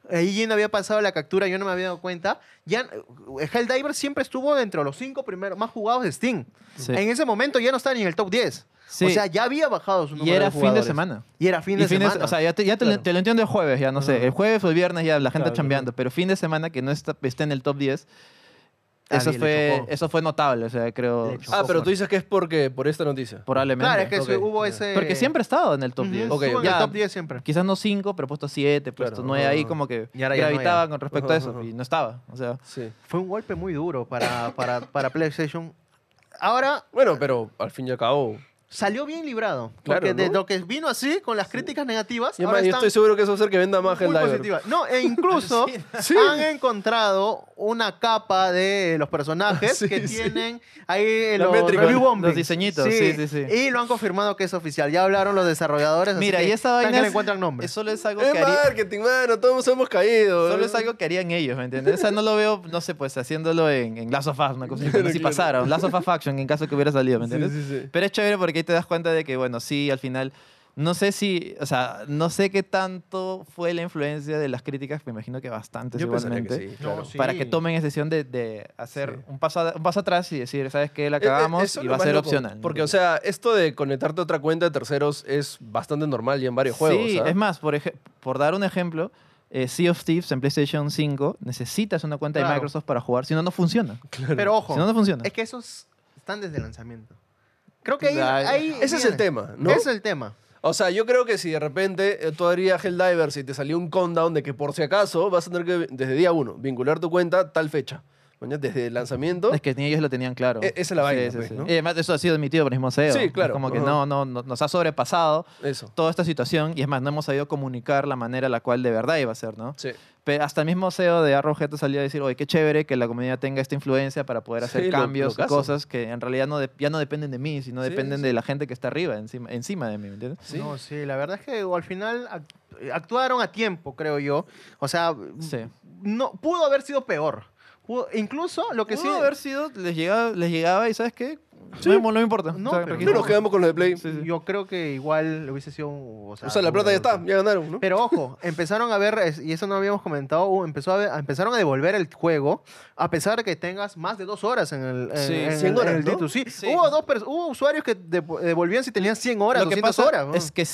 Ahí Jin había pasado la captura, yo no me había dado cuenta. Ya, Helldivers siempre estuvo dentro de los 5 primeros más jugados de Steam. Sí. En ese momento ya no estaba ni en el top 10. Sí. O sea, ya había bajado su número Y era de fin de jugadores. semana. Y era fin de semana. O sea, ya te Claro. te lo entiendo el jueves, ya no sé. Ajá. El jueves o el viernes ya la gente Claro, chambeando, claro. pero fin de semana que no esté en el top 10, Alguien le chocó. eso fue notable, o sea, creo. Le chocó. Ah, pero tú dices que es por esta noticia. Probablemente. Claro, es que Ok, hubo ya. ese... Porque siempre ha estado en el top Ujú, 10. Ok, estuvo en Ya, el top 10 siempre. Quizás no 5, pero puesto 7, puesto Claro, 9, ahí ajá. como que Y ahora ya no, gravitaba ya. con respecto a eso, Ajá. y no estaba. O sea, Sí. Fue un golpe muy duro para PlayStation. Ahora Bueno, pero al fin y al cabo. salió bien librado. Claro, Porque de ¿no? lo que vino así, con las críticas negativas, Y ahora además, yo están estoy seguro que eso va a hacer que venda más muy Helldivers. positivas. No, e incluso Sí. han encontrado una capa de los personajes Sí, que sí. tienen ahí La los métrica. review bombings. Los diseñitos, sí, sí, sí. Y lo han confirmado que es oficial. Ya hablaron los desarrolladores. así mira, que y esta están vaina que le es- encuentran nombre. Solo es algo Es que haría, marketing, mano. Todos hemos caído. solo es algo que harían ellos, ¿me entiendes? O sea, no lo veo, no sé, pues haciéndolo en Last of Us, una cosa así, Claro, como si claro. pasara, un Last of Us Faction en caso que hubiera salido, ¿me Sí, entiendes? sí, sí. Pero es chévere porque ahí te das cuenta de que, bueno, sí, al final, no sé si, o sea, no sé qué tanto fue la influencia de las críticas, me imagino que bastantes Yo pensaría igualmente, que sí, claro. No, sí. para que tomen esa decisión de hacer Sí. un paso atrás y decir, ¿sabes qué? La cagamos Eso es y lo va a más ser loco, opcional. ¿no? Porque, o sea, esto de conectarte a otra cuenta de terceros es bastante normal ya en varios juegos. Sí, ¿ah? es más, por dar un ejemplo, Sea of Thieves en PlayStation 5 necesitas una cuenta de Claro. Microsoft para jugar, si no, no funciona. Pero ojo, Si no, no funciona. es que esos están desde el lanzamiento. Creo que ahí... Ay, ahí Ese es viene. el tema, ¿no? Ese es el tema. O sea, yo creo que si de repente tú harías Helldivers y te salió un countdown de que por si acaso vas a tener que, desde día 1, vincular tu cuenta tal fecha. Mañana, desde el lanzamiento. Es que ni ellos lo tenían claro. Esa es la vaina, pues, ¿no? Y además eso ha sido admitido por el mismo CEO. Sí, Es claro. como que Ajá. no, nos ha sobrepasado Eso. toda esta situación y es más, no hemos sabido comunicar la manera en la cual de verdad iba a ser, ¿no? Sí. Pero hasta el mismo CEO de Arrowhead salió a decir, oye, qué chévere que la comunidad tenga esta influencia para poder hacer Sí, cambios y locazo. cosas que en realidad ya no dependen de mí, sino Sí, dependen sí. de la gente que está arriba, encima de mí, ¿me entiendes? Sí. No, sí, la verdad es que al final actuaron a tiempo, creo yo. O sea, Sí. no, pudo haber sido peor. Incluso lo que Pudo sí... haber sido, les llegaba y ¿sabes qué? No me importa. No, O sea, pero No nos quedamos con lo de Play. Sí, sí. Yo creo que igual hubiese sido... O O sea, la plata ya está, ya ganaron, ¿no? Pero ojo, empezaron a ver, y eso no habíamos comentado, empezaron a devolver el juego a pesar de que tengas más de 2 horas en el, Sí, en 100 horas, el ¿no? título. Sí, Sí. hubo usuarios que devolvían si tenían 100 horas, Lo que 200 pasa horas. ¿no? es que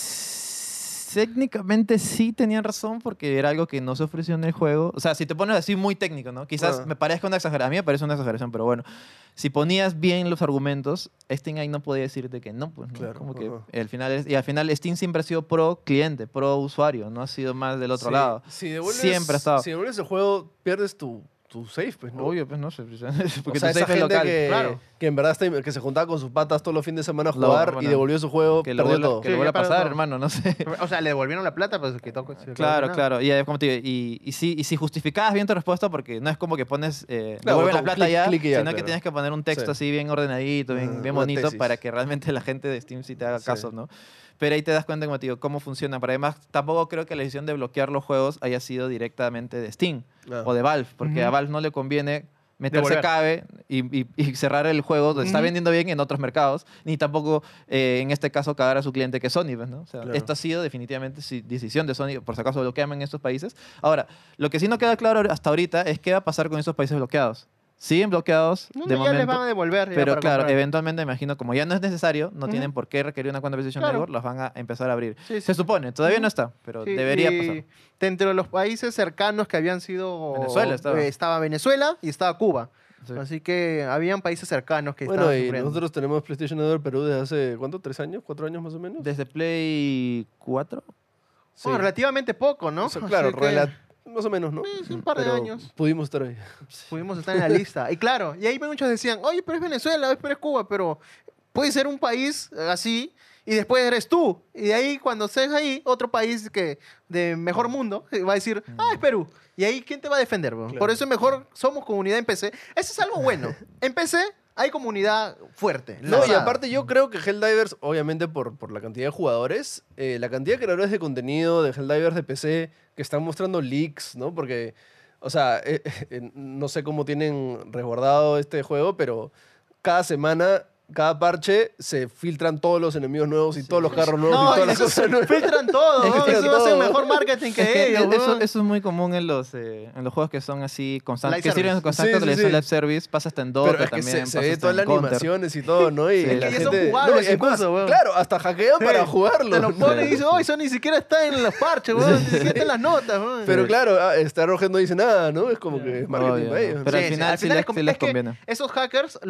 técnicamente sí tenían razón porque era algo que no se ofreció en el juego. O sea, si te pones así muy técnico, ¿no? Quizás Ah. me parezca una exageración. A mí me parece una exageración, pero bueno. Si ponías bien los argumentos, Steam ahí no podía decirte que no, pues, ¿no? Claro, Como que ajá. y al final Steam siempre ha sido pro cliente, pro usuario, no ha sido más del otro Sí. lado. Si devuelves, Siempre ha estado. Si devuelves el juego, pierdes tu save, pues, ¿no? Obvio, pues no sé. Porque O sea, tu esa safe es gente local. Claro. que en verdad que se juntaba con sus patas todos los fines de semana a Lo- jugar y bueno, devolvió su juego, Que lo perdió vuelva, todo. que Sí, lo vuelva a ya perdió pasar, todo. hermano, no sé. O sea, le devolvieron la plata, pues se quedó Claro, nada. claro. Como te digo, y si justificabas bien tu respuesta, porque no es como que pones, devuelve botón, la plata clic, ya, clic y ya, sino que claro. tienes que poner un texto Sí. así bien ordenadito, bien, Ajá, bien una bonito, tesis. para que realmente la gente de Steam sí te haga Sí. caso, ¿no? Pero ahí te das cuenta, como te digo, cómo funciona. Pero además, tampoco creo que la decisión de bloquear los juegos haya sido directamente de Steam Ah. o de Valve, porque Ujú. a Valve no le conviene meterse Devolver. cabe y cerrar el juego donde está Ujú. vendiendo bien en otros mercados, ni tampoco en este caso cagar a su cliente que es Sony, pues, ¿no? O sea, Claro. esto ha sido definitivamente decisión de Sony, por si acaso bloquean en estos países. Ahora, lo que sí no queda claro hasta ahorita es qué va a pasar con esos países bloqueados. Siguen bloqueados No, de ya les momento, van a devolver. ya pero para claro, comprar. eventualmente me imagino, como ya no es necesario, no Ujú. tienen por qué requerir una cuenta de PlayStation Claro. Network, los van a empezar a abrir. Sí, sí, Se sí. supone, todavía Ujú. no está, pero Sí, debería y pasar. Dentro de los países cercanos que habían sido... Venezuela estaba. estaba Venezuela y estaba Cuba. Sí. Así que habían países cercanos que Bueno, estaban y sufriendo. nosotros tenemos PlayStation Network Perú desde hace, ¿cuánto? ¿3 años? ¿4 años más o menos? Desde Play 4. Sí. Bueno, relativamente poco, ¿no? O sea, claro, Así que más o menos, ¿no? sí, un par de Pero años. Pudimos estar ahí. pudimos estar en la lista. Y claro, y ahí muchos decían, oye, pero es Venezuela, pero es Cuba, pero puede ser un país así y después eres tú. Y de ahí, cuando estés ahí, otro país que de mejor mundo va a decir, ah, es Perú. Y ahí, ¿quién te va a defender? Bro? Claro. Por eso es mejor, somos comunidad en PC. Eso es algo bueno. En PC hay comunidad fuerte. No, y lanzada. aparte yo creo que Helldivers, obviamente por la cantidad de jugadores, la cantidad de creadores de contenido de Helldivers de PC que están mostrando leaks, ¿no? Porque, o sea, no sé cómo tienen resguardado este juego, pero cada semana cada parche se filtran todos los enemigos nuevos y todos los carros nuevos No, y todas las eso cosas nuevas. filtran todo, ¿no? Filtran Eso hacen todo. mejor marketing Es que que ellos. eso, ¿no? eso es muy común en los juegos que son así constantes, Live que sirven service. constante Sí, sí, actualización sí. live service, pasa hasta en Dota Pero es que también, se pasa ve hasta todas en las Counter. animaciones y todo, ¿no? Y Sí. Es la que ya son gente... jugables es más, incluso, weón. claro, hasta hackean para Sí. jugarlo. Te lo ¿no? ponen y dicen, oh, eso ni siquiera está en los parches, weón, ni siquiera está en las notas, weón. Pero claro, Roger no dice nada, ¿no? Es como que es marketing Obvio, para ellos. pero ¿no? al final sí es les que conviene. esos hackers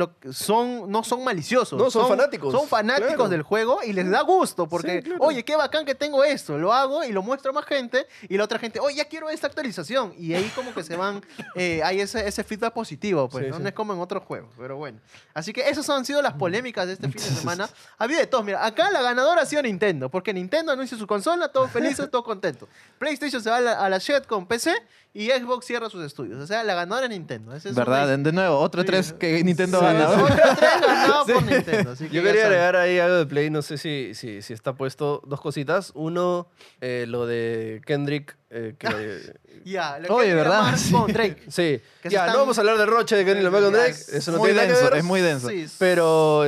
no son maliciosos. No, son fanáticos, Son fanáticos claro. del juego y les da gusto porque, Sí, claro. oye, qué bacán que tengo esto. Lo hago y lo muestro a más gente y la otra gente, oye, ya quiero esta actualización. Y ahí como que se van, hay ese feedback positivo, pues, Sí, ¿no? sí. No es como en otros juegos, pero bueno. Así que esas han sido las polémicas de este fin de semana. Ha habido de todos. Mira, acá la ganadora ha sido Nintendo, porque Nintendo anuncia su consola, todos felices, todos contentos. PlayStation se va a la shed con PC y Xbox cierra sus estudios. O sea, la ganadora es Nintendo. Ese es ¿Verdad? una- De nuevo, otro Sí. 3 que Nintendo Sí, gana. son los tres ganados por Nintendo. Así que Yo ya quería saben. agregar ahí algo de Play, no sé si está puesto dos cositas. Uno, lo de Kendrick, que... Ya, lo Oye, que ¿verdad? Lamar Sí. con Drake. Sí, Que se ya, están- no vamos a hablar del roche de Kendrick Lamar con Drake, Ya, eso no muy tiene nada denso, que ver. es muy denso. Sí, Pero,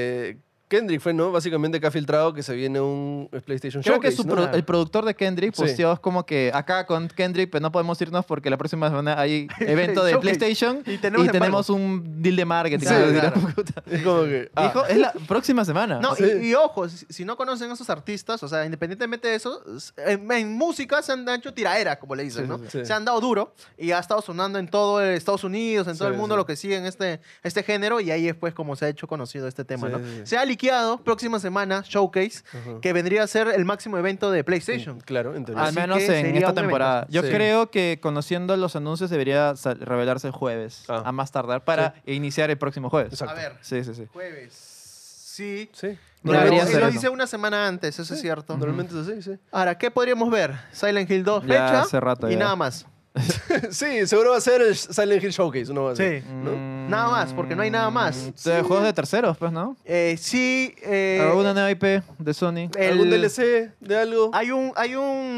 Kendrick fue, ¿no? Básicamente que ha filtrado que se viene un PlayStation Creo que Showcase, ¿no? el productor de Kendrick Sí. posteó es como que acá con Kendrick pues no podemos irnos porque la próxima semana hay evento de Showcase. PlayStation Y y tenemos tenemos un deal de marketing. Sí, ¿no? claro. Es como que... Dijo, es la próxima semana. No, Sí. y ojo, si no conocen a esos artistas, o sea, independientemente de eso, en música se han hecho tiraera, como le dicen, Sí, ¿no? sí, sí. Se han dado duro y ha estado sonando en todo Estados Unidos, en todo Sí, el mundo sí. lo que siguen este género y ahí es pues como se ha hecho conocido este tema, Sí, ¿no? sí, sí. Se ha liqueado próxima semana Showcase, Ajá. que vendría a ser el máximo evento de PlayStation. Claro, en teoría. Al Así menos que en sería esta un temporada. eventazo. Yo Sí. creo que conociendo los anuncios debería revelarse el jueves, Ah. a más tardar, para iniciar el próximo jueves. Exacto. A ver, Sí, sí, sí. jueves. Sí. Sí. Claro, Debería y ser lo eso. dice una semana antes, eso es cierto. Normalmente es así, sí. Ahora, ¿qué podríamos ver? Silent Hill 2 Ya fecha hace rato y ya. nada más. Sí, seguro va a ser el Silent Hill Showcase, ¿no? Va a ser, Sí. ¿no? Nada más, porque no hay nada más. De juegos de terceros, pues, ¿no? Sí, ¿Alguna nueva IP de Sony? ¿Algún DLC de algo? hay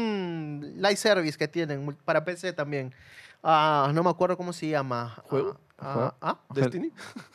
un live service que tienen para PC también. No me acuerdo cómo se llama. ¿Juego? ¿Destiny?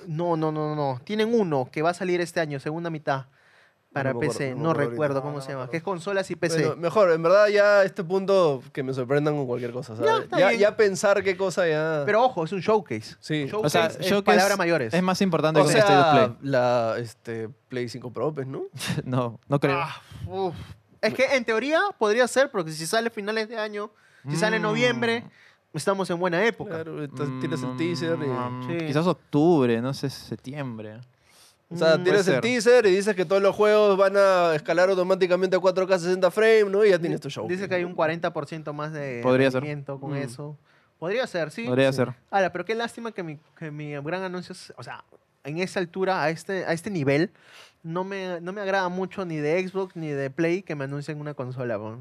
No. Tienen uno que va a salir este año, segunda mitad, para No me acuerdo, PC. no me No acuerdo recuerdo ahorita. cómo se llama. Que es consolas y PC. Bueno, mejor, en verdad ya a este punto que me sorprendan con cualquier cosa, ¿sabes? está Ya, bien. ya pensar qué cosa ya... Pero ojo, es un showcase. Sí. Showcase O sea, es Showcase palabras mayores. es más importante o que un State of sea, Play. la Play 5 Pro, pues, ¿no? No, no creo. Uf. Es que en teoría podría ser, porque si sale finales de año, si sale en noviembre, estamos en buena época. Claro, entonces tienes el teaser y... Sí. Quizás octubre, no sé, septiembre. O sea, tienes puede el ser. teaser y dices que todos los juegos van a escalar automáticamente a 4K 60 frames, ¿no? Y ya tienes tu show. Dice que hay un 40% más de Podría ser. rendimiento con eso. Podría ser, sí. Podría ser. Ahora, pero qué lástima que mi gran anuncio, o sea, en esa altura, a este nivel, no me agrada mucho ni de Xbox ni de Play que me anuncien una consola, bro.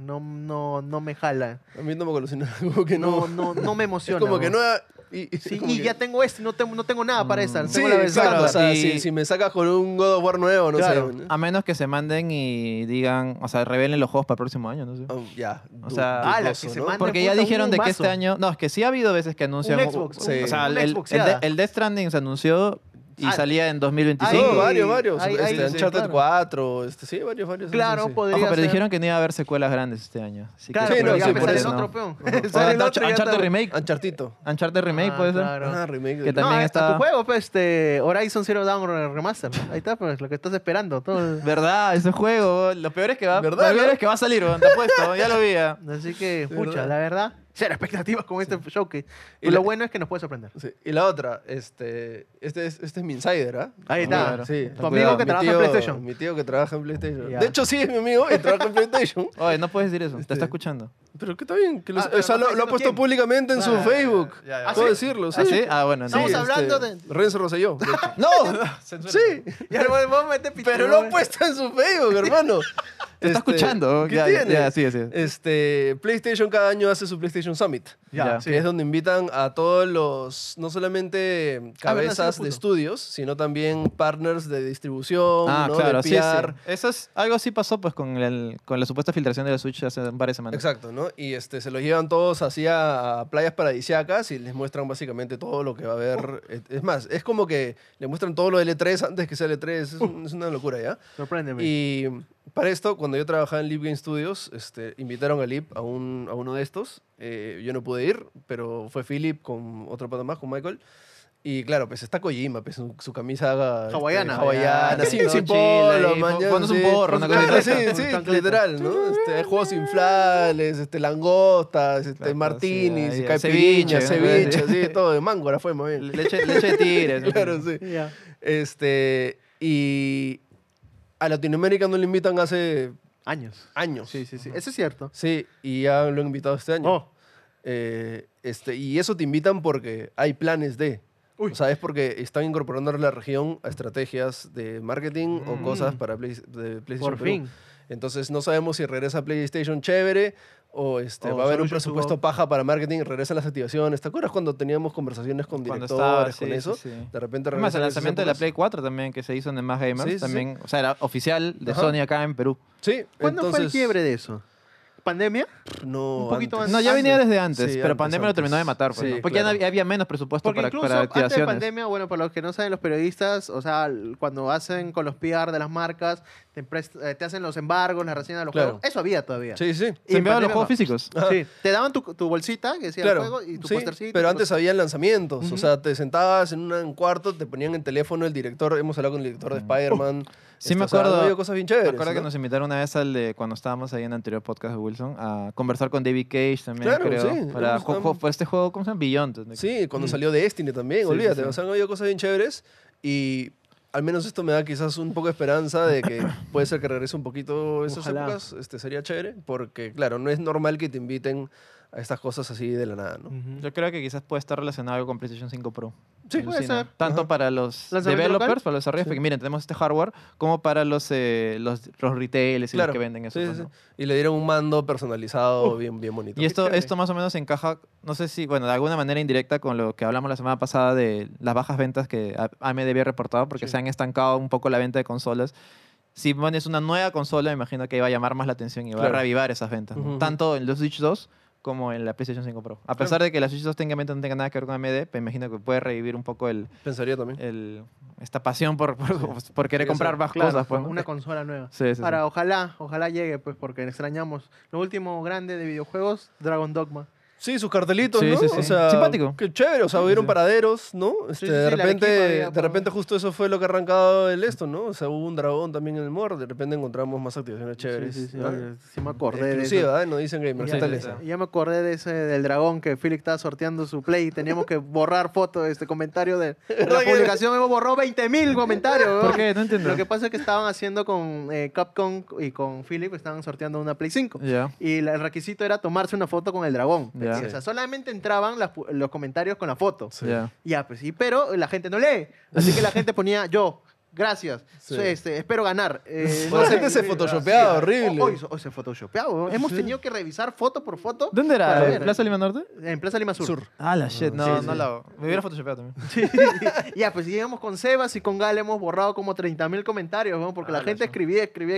No me jala. A mí no me coluciona, como que no... No me Es emociona. como que bro. no... Sí, como y que- ya tengo no tengo nada para esta. Sí, Tengo la versión. exacto. O sea, Y- si me sacas con un God of War nuevo, no Claro. sé. ¿no? A menos que se manden y digan, o sea, revelen los juegos para el próximo año, no sé. Oh, ya. O sea, ala, dudoso, que se ¿no? mande- Porque ya puta, dijeron un de que mazo. este año... No, es que sí ha habido veces que anuncian... Un Xbox, Sí. O sea, una el Xboxeada. Death Stranding se anunció y Ah, salía en 2025. ahí- No, varios. ahí- Este, ahí- sí, Uncharted claro. 4, sí, varios. Claro, sí. podría Ojo, pero ser. dijeron que no iba a haber secuelas grandes este año. Así que Claro, Sí, pero no, ya sí, me por sale el eso. otro peón. O Sale el otro y ya Uncharted está. Remake. Uncharted. Uncharted Remake Ah, puede ser. claro. Remake. Que también No, está- a tu juego, pues, Horizon Zero Dawn Remaster. Ahí está, pues, lo que estás esperando. Todo. ¿Verdad? Ese juego. Lo peor es que va, ¿Verdad, lo peor no? es que va a salir, weón, te apuesto. Ya lo vi. ya. Así que, De pucha, verdad. la verdad, cero expectativas con este showcase. Y Y la- lo bueno es que nos puede sorprender. Sí. Y la otra, este es mi insider, ¿ah? Ahí está. Claro. Sí. Tu amigo que Mi trabaja en tío- PlayStation. Mi tío que trabaja en PlayStation. Ya. De hecho, sí, es mi amigo y trabaja en PlayStation. Oye, no puedes decir eso. Te Este- está escuchando. Pero que está bien. Que Ah, pero o sea, no lo está ha puesto diciendo quién. públicamente en su Ah, Facebook. ya, ya. Puedo ¿Ah, decirlo, sí. ¿Ah, sí? Ah, bueno. Estamos entonces- hablando de- Renzo Rosselló. de hecho. ¡No! Sí. Ya vos metes Pero lo ha puesto en su Facebook, hermano. Te está escuchando. ¿Qué Ya, tiene? ya, sí, sí. PlayStation cada año hace su PlayStation Summit. Ya. Que es donde invitan a todos los, no solamente verdad, cabezas sí, de puto. estudios, sino también partners de distribución, Ah, de claro, sí, sí. PR. Eso es, algo así pasó pues con la supuesta filtración de la Switch hace un par de semanas. Exacto, ¿no? ¿no? Y se los llevan todos así a playas paradisíacas y les muestran básicamente todo lo que va a haber. Es más, es como que le muestran todo lo del E3 antes que sea el E3. Es una locura, ¿ya? Sorpréndeme. Y para esto, cuando yo trabajaba en Leap Game Studios, invitaron a Leap a uno de estos. Yo no pude ir, pero fue Philip con otro pata más, con Michael. Y claro, pues está Kojima, pues su camisa Hawaiana. hawaiana, Sí, sin todo polo, chill ahí, mañana, pones un sí. porro, una Claro, cosita. sí, Un chancleta. literal, ¿no? Hay juegos inflables, langostas, Claro, martinis, sí, ahí, caipirinhas, ceviche, ceviche, ¿no? sí, todo de mángora fue más bien. Leche de tigre. ¿no? Claro, sí. Ya. Y a Latinoamérica no le invitan hace Años. años. Sí. Eso es cierto. Sí, y ya lo han invitado este año. Oh. Y eso te invitan porque hay planes de. Uy. O sea, es porque están incorporando a la región a estrategias de marketing o cosas para de PlayStation Por Perú. fin. Entonces no sabemos si regresa PlayStation chévere o va a haber un Solution to presupuesto Go. paja para marketing, regresan las activaciones. ¿Te acuerdas cuando teníamos conversaciones con Cuando directores, estaba, con sí, eso? sí, sí. De repente Es más, regresan el esas lanzamiento de la épocas. Play 4 también que se hizo en The Más Gamers, Sí, sí, también, o sea, era oficial de Ajá. Sony acá en Perú. Sí, ¿Cuándo fue el entonces, quiebre de eso? ¿Pandemia? No, Un poquito antes. No, ya venía desde antes, Sí, pero pandemia lo terminó de matar, pues, Sí, ¿no? Porque claro. ya había menos presupuesto Porque incluso para antes de activaciones. pandemia, bueno, para los que no saben, los periodistas, o sea, cuando hacen con los PR de las marcas, te hacen los embargos, las reseñas de los Claro. juegos. Eso había todavía. Sí, sí. Se enviaban los pandemia juegos no. físicos. Ajá. Sí, te daban tu bolsita que decía Claro, el juego y tu sí, postercito. pero tu antes cosa. había lanzamientos, Ujú. o sea, te sentabas en un cuarto, te ponían en teléfono el director, hemos hablado con el director de Spider-Man. Sí, me o sea, acuerdo. había cosas bien chéveres. Me acuerdo ¿no? que nos invitaron una vez al de cuando estábamos ahí en el anterior podcast de Wilson a conversar con David Cage también, Claro, creo. sí, Para, estamos- para este juego, ¿cómo se llama? Beyond. ¿no? Sí, cuando salió Destiny también, Sí, olvídate, sí, sí. o sea, han habido cosas bien chéveres y al menos esto me da quizás un poco de esperanza de que puede ser que regrese un poquito esas Ojalá. épocas, sería chévere, porque claro, no es normal que te inviten a estas cosas así de la nada, ¿no? Ujú. Yo creo que quizás puede estar relacionado con PlayStation 5 Pro. Sí, Alucina. puede ser. Tanto Ajá. para los ¿Lanzamiento developers, local? para los desarrolladores, Sí. porque miren, tenemos este hardware, como para los retailers y los que venden eso. Sí, pues, sí, ¿no? sí. Y le dieron un mando personalizado bien, bien bonito. Y esto, chévere. esto más o menos encaja, no sé si, bueno, de alguna manera indirecta con lo que hablamos la semana pasada de las bajas ventas que AMD había reportado, porque Sí. se han estancado un poco la venta de consolas. Si pones una nueva consola, me imagino que iba a llamar más la atención y va Claro. a reavivar esas ventas, ¿no? Ujú. Tanto en los Switch 2 como en la PlayStation 5 Pro. A pesar de que la Switch 2 técnicamente no tenga nada que ver con AMD, me imagino que puede revivir un poco Pensaría también. esta pasión por querer Sí, comprar eso. más Claro, cosas. Pues, ¿no? una consola nueva. Sí, sí, sí. Ahora, ojalá llegue, pues, porque extrañamos. Lo último grande de videojuegos, Dragon Dogma. Sí, sus cartelitos, Sí, ¿no? sí, sí. O sea, Simpático. Qué chévere, o sea, Sí, hubieron sí. paraderos, ¿no? sí, De sí, la repente, Arequipa había de por- repente justo eso fue lo que ha arrancado el esto, ¿no? O sea, hubo un dragón también en el Mor, de repente encontramos más activaciones chéveres. Sí, ¿no? oye, sí me acordé de eso. Exclusiva, ¿eh? No dicen gamers. Ya, está sí, lista. sí. ya me acordé de ese del dragón que Philip estaba sorteando su play y teníamos que borrar fotos, comentario de la ¿Verdad que- publicación. Hemos borrado 20.000 comentarios. ¿Por weón. qué? No entiendo. Lo que pasa es que estaban haciendo con Capcom y con Philip, estaban sorteando una Play 5. Ya. Y el requisito era tomarse una foto con el dragón. Ya. O sea, solamente entraban los comentarios con la foto. Sí. Ya. Ya, pues sí, pero la gente no lee. Así que la gente ponía yo. Gracias. Sí. Espero ganar. La gente se photoshopeaba horrible. Hoy se photoshopeaba. weón. Hemos tenido que revisar foto por foto. ¿Dónde para era? ver. ¿Plaza Lima Norte? En Plaza Lima Sur. Ah, la shit. No, sí, no sí. la hago. Me hubiera photoshopeado también. Ya, pues llegamos con Sebas y con Gal hemos borrado como 30.000 comentarios, ¿no? Porque la gente escribía.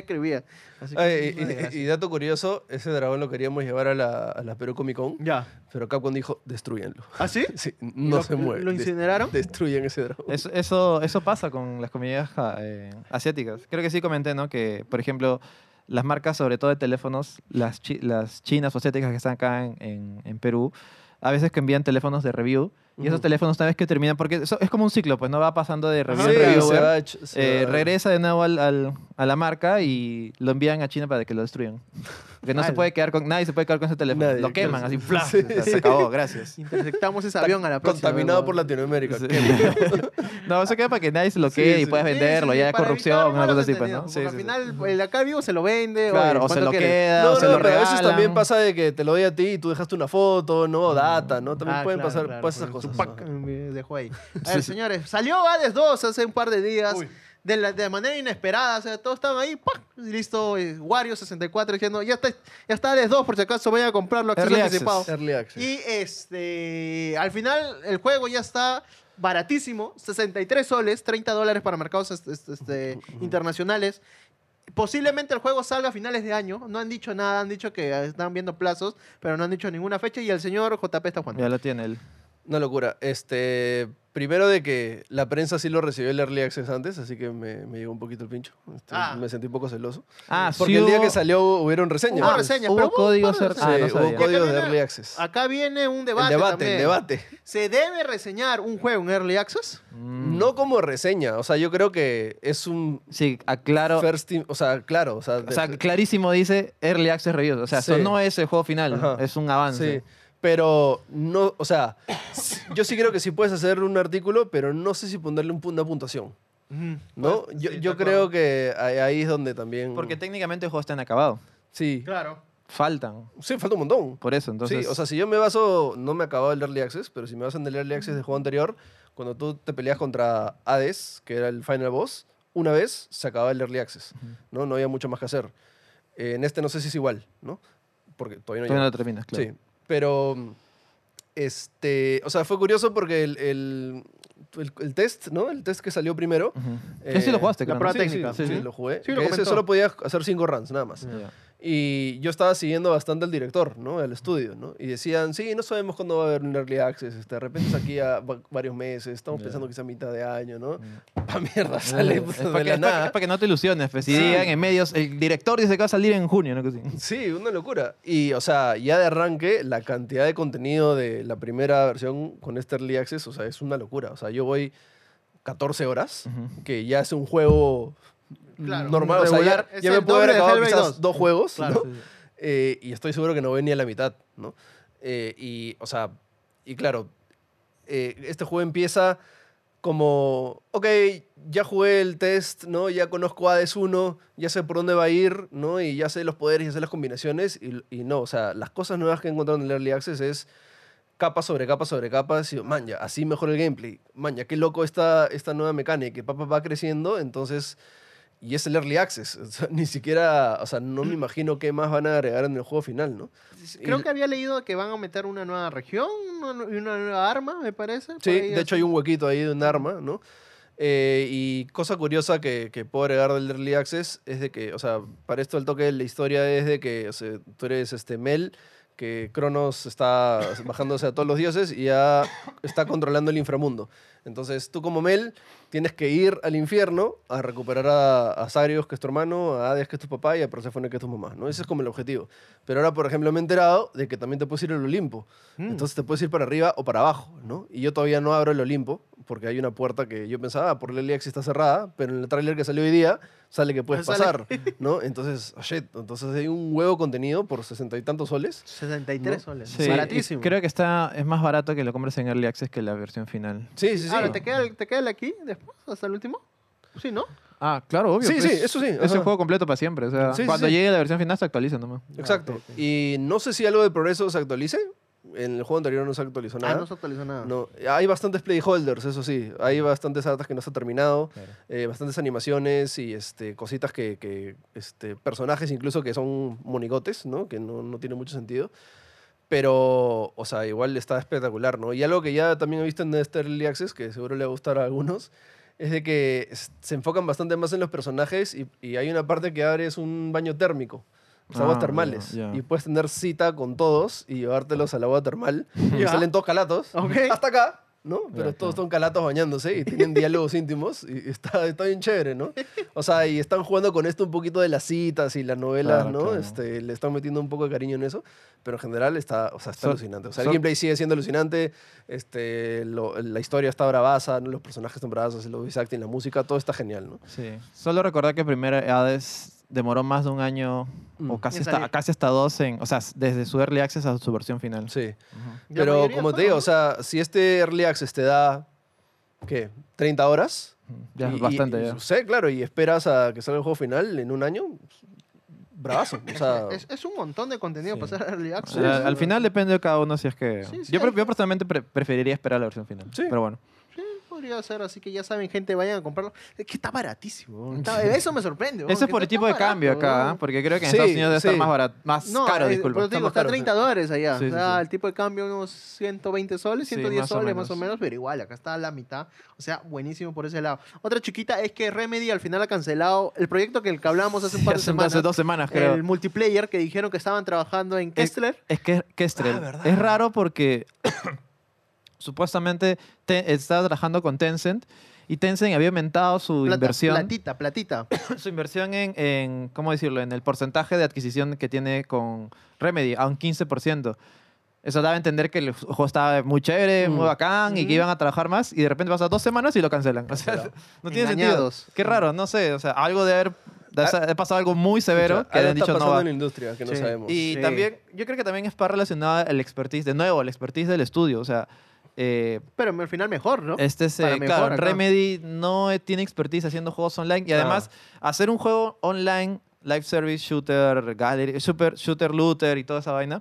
Así que, Ay, no, gracias. y dato curioso, ese dragón lo queríamos llevar a la Perú Comic Con, Ya. pero Capcom dijo, destruyanlo. ¿Ah, sí? Sí, no se mueve. ¿Lo incineraron? Destruyen ese dragón. Eso pasa con las comunidades asiáticas. Creo que sí comenté, ¿no? Que, por ejemplo, las marcas, sobre todo de teléfonos, las chinas o asiáticas que están acá en Perú, a veces que envían teléfonos de review y esos Ujú. teléfonos una vez que terminan, porque es como un ciclo, pues no va pasando de review Sí, en review, se web, va ch- se va- regresa de nuevo a la marca y lo envían a China para que lo destruyan. Porque no se Ala. puede quedar con, nadie se puede quedar con ese teléfono. Nadie, Lo queman, claro. así, ¡fla! Sí. Se acabó, gracias. Interceptamos ese avión a la próxima. Contaminado weón. por Latinoamérica. Sí. Qué miedo. No, eso queda para que nadie se lo Sí, quede y sí. puedas Sí, venderlo, sí, ya sí, hay para corrupción, evitar una malos cosa así, pues, ¿no? entendidos, Sí, porque sí, al sí. final el acá vivo se lo vende. Claro, oye, o se ¿cuánto lo quieres? queda, No, o se no, lo pero a veces regalan. también pasa de que te lo doy a ti y tú dejaste una foto, ¿no? Data, ¿no? También Ah, pueden claro, pasar claro, pues, esas porque cosas. su pack ¿no? me dejó ahí. A ver, señores, salió Hades 2 hace un par de días. Uy. De manera inesperada, o sea, todos estaban ahí, ¡pac! Y listo, Wario 64 diciendo, ya está Hades 2, por si acaso vayan a comprarlo, acceso Early anticipado. access. Early access. Y al final el juego ya está baratísimo, 63 soles, $30 para mercados internacionales. Posiblemente el juego salga a finales de año. No han dicho nada, han dicho que están viendo plazos, pero no han dicho ninguna fecha y el señor JP está jugando. Ya lo tiene él. Una locura. Primero de que la prensa sí lo recibió el Early Access antes, así que me llegó un poquito el pincho. Me sentí un poco celoso. sí Porque el día hubo- que salió hubieron reseñas. Hubo reseñas, pero Hubo códigos... hubo Sí, no sabía. hubo códigos de viene- Early Access. Acá viene un El debate. debate, también. el debate. ¿Se debe reseñar un juego en Early Access? No como reseña, o sea, yo creo que es un Sí, aclaro. o sea, claro, o sea, O sea, clarísimo dice Early Access Reviews. O sea, Sí. esto no es el juego final, Ajá. es un avance. sí, pero no, o sea, yo sí creo que sí puedes hacer un artículo, pero no sé si ponerle una puntuación, ¿no? Pues, yo sí, yo de creo acuerdo. que ahí es donde también... Porque técnicamente el juego está inacabado. Sí, Claro. Faltan. sí, falta un montón. Por eso, entonces... Sí, o sea, si yo me baso, no me acababa el Early Access, pero si me baso en el Early Access del juego anterior, cuando tú te peleas contra Hades, que era el final boss, una vez se acababa el Early Access, ¿no? No había mucho más que hacer. En este no sé si es igual, ¿no? Porque todavía no todavía no llega. lo terminas, claro. Sí, pero, o sea, fue curioso porque el test, ¿no? El test que salió primero. Ujú. Ese sí lo jugaste, la creo, prueba ¿no? técnica. Sí, Sí. lo jugué. Sí, lo Que ese comentó. solo podía hacer 5 runs, nada más. Ya. Y yo estaba siguiendo bastante al director, ¿no? Al estudio, ¿no? Y decían, sí, no sabemos cuándo va a haber un Early Access. De repente es aquí a varios meses. Estamos Ya. pensando quizá a mitad de año, ¿no? Mm. Pa' mierda, sale Es puta, para de que, la es pa- nada. es pa' que no te ilusiones. Pues, si Sí. digan en medios, el director dice que va a salir en junio, ¿no? Que sí. Sí, una locura. Y, o sea, ya de arranque, la cantidad de contenido de la primera versión con este Early Access, o sea, es una locura. O sea, yo voy 14 horas, Ujú. que ya es un juego Claro, normal. O sea, regular. ya, Es ya me el puedo haber doble de acabado Hellblade quizás 2. 2 juegos, Claro. ¿no? Y estoy seguro que no voy ni a la mitad, ¿no? Y, o sea, y claro, este juego empieza como, ok, ya jugué el test, ¿no? Ya conozco Hades 1, ya sé por dónde va a ir, ¿no? Y ya sé los poderes, ya sé las combinaciones, y no, o sea, las cosas nuevas que he encontrado en el Early Access es capa sobre capa sobre capa, y man, ya, así mejora el gameplay, man, ya, qué loco esta nueva mecánica, que va creciendo, entonces... Y es el Early Access. O sea, ni siquiera, o sea, no me imagino qué más van a agregar en el juego final, ¿no? Creo Y- que había leído que van a meter una nueva región y una nueva arma, me parece. por Sí, ahí de hecho hay un huequito ahí de un arma, ¿no? Y cosa curiosa que puedo agregar del Early Access es de que, o sea, para esto el toque, la historia es de que, o sea, tú eres Mel, que Cronos está bajándose a todos los dioses y ya está controlando el inframundo. Entonces tú como Mel tienes que ir al infierno a recuperar a Zagreus, que es tu hermano, a Hades, que es tu papá, y a Perséfone, que es tu mamá, ¿no? Ese es como el objetivo. Pero ahora, por ejemplo, me he enterado de que también te puedes ir al Olimpo. Entonces te puedes ir para arriba o para abajo, ¿no? Y yo todavía no abro el Olimpo, porque hay una puerta que yo pensaba, por el Early Access está cerrada, pero en el tráiler que salió hoy día sale que puedes Sale. pasar, ¿no? Entonces, shit, entonces hay un huevo contenido por 60 y tantos soles. 63 ¿No? soles. Sí, Baratísimo. y creo que es más barato que lo compres en Early Access que la versión final. Sí, sí, sí. Ahora, ¿te queda el aquí después, hasta el último? Sí, ¿no? Ah, claro, obvio. Sí, pues, sí, eso sí, Es ajá. el juego completo para siempre. O sea, Sí, sí, cuando sí. llegue la versión final se actualiza nomás. Exacto. ok, ok. Y no sé si algo de progreso se actualice. En el juego anterior no se actualizó nada. No se actualizó nada. No, hay bastantes playholders, eso sí. Hay bastantes artes que no se han terminado, bastantes animaciones y cositas personajes incluso que son monigotes, ¿no? Que no tiene mucho sentido. Pero, o sea, igual está espectacular, ¿no? Y algo que ya también he visto en este Early Access, que seguro le va a gustar a algunos, es de que se enfocan bastante más en los personajes y hay una parte que abres un baño térmico. Las aguas Ah, termales. ya, ya. Y puedes tener cita con todos y llevártelos al agua termal. Y Ya. salen todos calatos. Ok. Hasta acá, ¿no? Pero Ya, todos claro. son calatos bañándose y tienen diálogos íntimos. Y está bien chévere, ¿no? O sea, y están jugando con esto un poquito de las citas y las novelas, Claro, ¿no? claro. Le están metiendo un poco de cariño en eso. Pero en general está Sol- alucinante. O sea, el sol- gameplay sigue siendo alucinante. La historia está bravaza, ¿no? Los personajes están bravazos, el voice acting, la música, todo está genial, ¿no? Sí. Solo recordar que primero Hades demoró más de un año o casi En salir. casi hasta 2 o sea, desde su Early Access a su versión final. Sí. Ujú. La Pero mayoría como te fueron, digo, ¿no? o sea, si este Early Access te da, ¿qué? 30 horas. Ya es bastante, ya. Sí, claro, y esperas a que salga el juego final en un año, bravazo. O sea, Es un montón de contenido Sí. para hacer Early Access. Al final depende de cada uno si es que... Sí, sí, yo hay- personalmente preferiría esperar la versión final. Sí. Pero bueno. Sí, Podría ser, así que ya saben, gente, vayan a comprarlo. Es que está baratísimo. Eso me sorprende. Eso es por el tipo de cambio acá, ¿eh? Porque creo que en Sí, Estados Unidos debe estar sí. más barato, más No, caro, disculpa. pero te digo, está $30 allá. Sí, sí, o sea, sí. el tipo de cambio unos 120 soles, Sí, 110 más o soles menos. más o menos, pero igual, acá está a la mitad. O sea, buenísimo por ese lado. Otra chiquita es que Remedy al final ha cancelado el proyecto que hablamos hace un par de semanas. Hace 2 semanas, creo. El multiplayer que dijeron que estaban trabajando en Kessler. Es que Kestrel. verdad. Es raro porque supuestamente estaba trabajando con Tencent y Tencent había aumentado su inversión. Platita. Su inversión en, ¿cómo decirlo? En el porcentaje de adquisición que tiene con Remedy, a un 15%. Eso daba a entender que el juego estaba muy chévere, muy bacán y que iban a trabajar más y de repente pasa 2 semanas y lo cancelan. O sea, no tiene Engañados. sentido. Qué raro, no sé. O sea, algo de haber pasado algo muy severo que Algo han está dicho no pasando va. en la industria que no Sí. sabemos. Y Sí. también, yo creo que también es para relacionado al expertise, de nuevo, al expertise del estudio. O sea, Pero al final mejor, ¿no? este es, Para mejor claro, acá. Remedy no tiene expertise haciendo juegos online y además hacer un juego online, live service, shooter, gallery, shooter looter y toda esa vaina,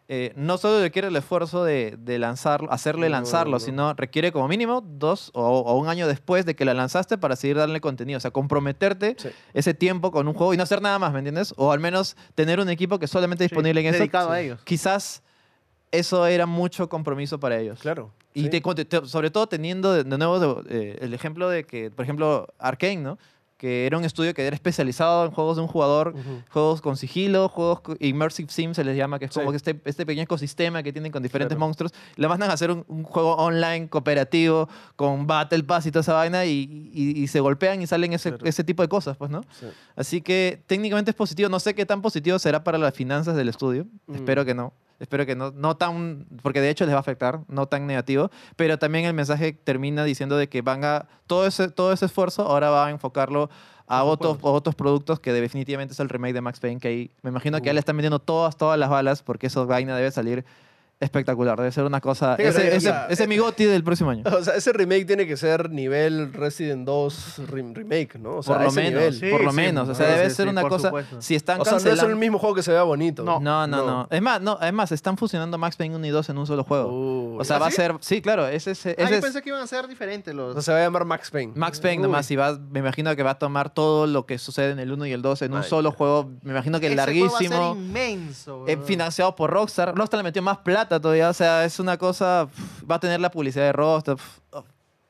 no solo requiere el esfuerzo de lanzarlo, hacerle No, lanzarlo, no. sino requiere como mínimo 2 o 1 año después de que lo lanzaste para seguir darle contenido. O sea, comprometerte Sí. ese tiempo con un juego y no hacer nada más, ¿me entiendes? O al menos tener un equipo que solamente es Sí, disponible en eso. dedicado a ellos. Quizás eso era mucho compromiso para ellos. Claro. Y sí. sobre todo teniendo de nuevo el ejemplo de que, por ejemplo, Arcane, ¿no? Que era un estudio que era especializado en juegos de un jugador, Ujú. juegos con sigilo, juegos immersive sim se les llama, que es como Sí. que este pequeño ecosistema que tienen con diferentes Claro. monstruos. Le mandan a hacer un juego online cooperativo con Battle Pass y toda esa vaina y se golpean y salen Claro. ese tipo de cosas, pues, ¿no? Sí. Así que técnicamente es positivo. No sé qué tan positivo será para las finanzas del estudio. Mm. Espero que no. Espero que no tan, porque de hecho les va a afectar, no tan negativo, pero también el mensaje termina diciendo de que todo ese esfuerzo ahora va a enfocarlo a otros productos que definitivamente es el remake de Max Payne, que ahí me imagino que ya le están metiendo todas las balas porque esa vaina debe salir espectacular, debe ser una cosa... Fíjate, Ese ya, es mi GOTY del próximo año. O sea, ese remake tiene que ser nivel Resident 2 remake, ¿no? O sea, Por lo ese menos, nivel. Sí, por lo sí, menos. O sea, sí, debe sí, ser sí, una por cosa... supuesto. Si están O sea, no es cancelando... el mismo juego que se vea bonito. No. Es más, están fusionando Max Payne 1 y 2 en un solo juego. Uy. O sea, ¿Ah, va a sí? ser... Sí, claro, ese Yo es pensé que iban a ser diferentes los... O sea, se va a llamar Max Payne. Max Payne Uy. nomás. Y me imagino que va a tomar todo lo que sucede en el 1 y el 2 en un Ay, solo juego. Me imagino que Ese juego va a ser larguísimo. inmenso. Financiado por Rockstar. Rockstar le metió más plata todavía. O sea, es una cosa... va a tener la publicidad de Rockstar. Oh.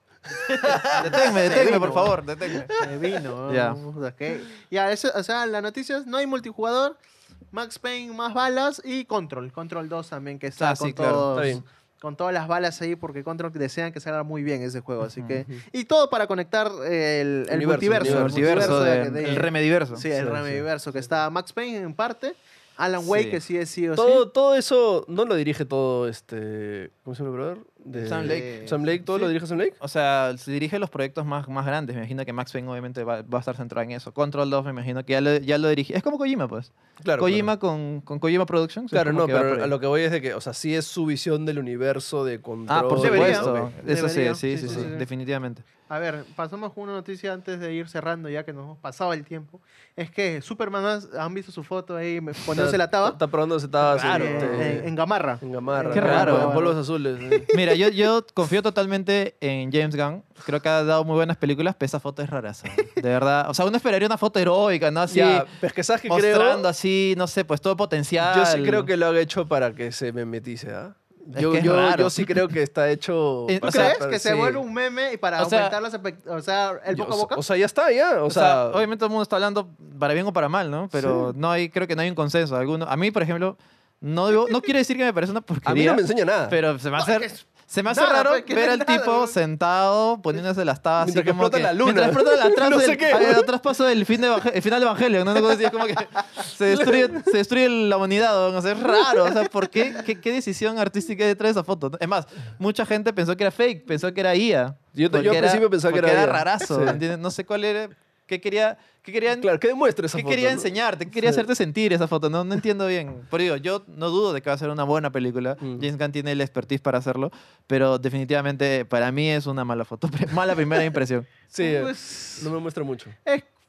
Deténme, por favor. Deténme. Vino. Ya. Ok. Ya, o sea, la noticia es no hay multijugador, Max Payne más balas y Control 2 también que está con sí, claro. todos, Está bien. con todas las balas ahí porque Control desean que salga muy bien ese juego, así que Ujú. y todo para conectar el Universo, multiverso, El multiverso, de- el Remediverso. Sí, el Sí, Remediverso que está Max Payne en parte, Alan Wake Sí. que sí es sí o Todo, sí. todo eso no lo dirige todo ¿cómo se llama el brother? Sam Lake. Sam Lake, ¿todo Sí. lo dirige Sam Lake? O sea, se dirige los proyectos más grandes. Me imagino que Max Payne obviamente va a estar centrado en eso. Control 2 me imagino que ya lo dirige. Es como Kojima, pues. Claro. Kojima con Kojima Productions. es Claro, como no, que va por pero ahí. a lo que voy es de que, o sea, sí es su visión del universo de control. Ah, por Debería, supuesto. ok. Eso Debería. sí, Sí, sí, sí. definitivamente. A ver, pasamos con una noticia antes de ir cerrando ya que nos hemos pasado el tiempo. Es que Superman han visto su foto ahí poniéndose la taba Está probando se estaba Raro. en Gamarra. en gamarra. Qué raro. En polvos azules. Mira, yo confío totalmente en James Gunn. Creo que ha dado muy buenas películas, pero esa foto es rara. De verdad. O sea, uno esperaría una foto heroica, ¿no? Así, Ya, pero es que sabes que creo... mostrando así, no sé, pues todo potencial. Yo sí creo que lo ha hecho para que se memetice, ¿ah? Es que es Yo raro. sí creo que está hecho... ¿Tú ¿Tú o sea, crees que se sí. vuelve un meme y para O sea, aumentar las o sea, el boca a boca? O sea, ya está, ya. O sea, obviamente todo el mundo está hablando para bien o para mal, ¿no? Pero creo que no hay un consenso. A mí, por ejemplo, no quiero decir que me parece una a porquería. mí no me enseña nada. Pero se me No, hace, es que es se me hace nada, raro pues, que ver no al es nada, tipo weón. sentado poniéndose las tabas así Mientras que como explota la luna. Mientras explota atrás, No sé qué. atrás pasó el final de Evangelio, ¿no? Una cosa así, es como que se destruye la humanidad, ¿no? O sea, es raro. O sea, ¿por qué? ¿Qué decisión artística hay detrás de esa foto? Es más, mucha gente pensó que era fake, pensó que era IA. Yo Porque al principio pensaba que porque era IA. rarazo, Sí. ¿entiendes? No sé cuál era, qué querían Claro, ¿qué demuestra esa ¿Qué foto? quería no? enseñarte? ¿Qué quería Sí. hacerte sentir esa foto? No entiendo bien. Pero digo, yo no dudo de que va a ser una buena película. Mm. James Gunn tiene el expertise para hacerlo, pero definitivamente para mí es una mala foto. Mala primera impresión. Sí, Pues, no me muestra mucho.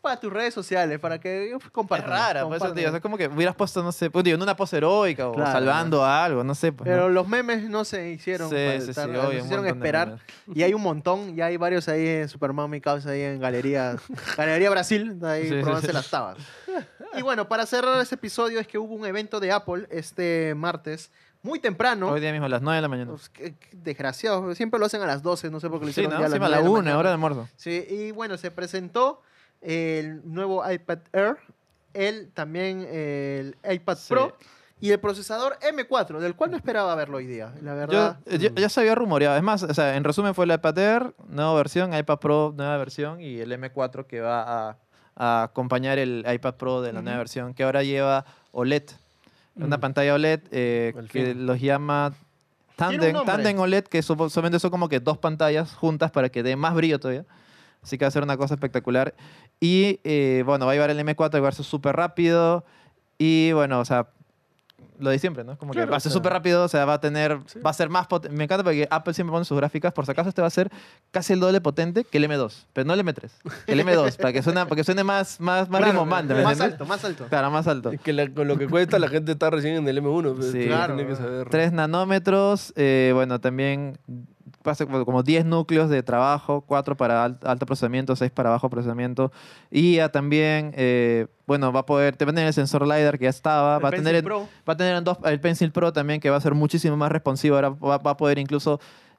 para tus redes sociales, para que Es compartan. rara, por eso te digo, o sea, es como que hubieras puesto, no sé, pues, digo, en una pose heroica o Claro, salvando algo, no sé. Pues, Pero ¿no? los memes no se hicieron Sí, para sí, estar- sí, nos obvio, un hicieron montón de esperar. memes. Y hay un montón, ya hay varios ahí en Superman Mi Causa, ahí en Galería Brasil, ahí Sí, sí, probándose sí. las tabas. Y bueno, para cerrar este episodio es que hubo un evento de Apple este martes, muy temprano. Hoy día mismo a las 9 de la mañana. Pues, qué desgraciado, siempre lo hacen a las 12, no sé por qué lo Sí, hicieron ¿no? ya a las Encima a 9 la de 1, mañana. hora de almuerzo. Sí, y bueno, se presentó el nuevo iPad Air, también el iPad Sí. Pro y el procesador M4, del cual no esperaba verlo hoy día, la verdad. Ya se había rumoreado. Es más, o sea, en resumen fue el iPad Air, nueva versión, iPad Pro, nueva versión, y el M4 que va a acompañar el iPad Pro de la nueva versión, que ahora lleva OLED. Una pantalla OLED Al que fin. los llama Tiene un Tandem, nombre. Tandem OLED, que solamente son como que dos pantallas juntas para que dé más brillo todavía. Así que va a ser una cosa espectacular. Y bueno, va a llevar el M4, va a llevarse súper rápido. Y bueno, o sea, lo de siempre, ¿no? Como que Claro, va a o ser sea, súper rápido, o sea, va a tener, sí. va a ser más potente. Me encanta porque Apple siempre pone sus gráficas. Por si acaso, este va a ser casi el doble potente que el M2, pero no el M3, el M2, para que suene más Claro, rimbombante, ¿me más entiendes? alto, más alto. Claro, más alto. Es que con lo que cuesta la gente está recién en el M1. Pues, Sí. tiene Claro, que saber. 3 nanómetros, bueno, también pasa como 10 núcleos de trabajo, 4 para alto procesamiento, 6 para bajo procesamiento. Y ya también, bueno, va a poder, te va a tener el sensor LiDAR que ya estaba, El va a Pencil tener, Pro. va a tener el Pencil Pro también que va a ser muchísimo más responsivo. Ahora va a poder incluso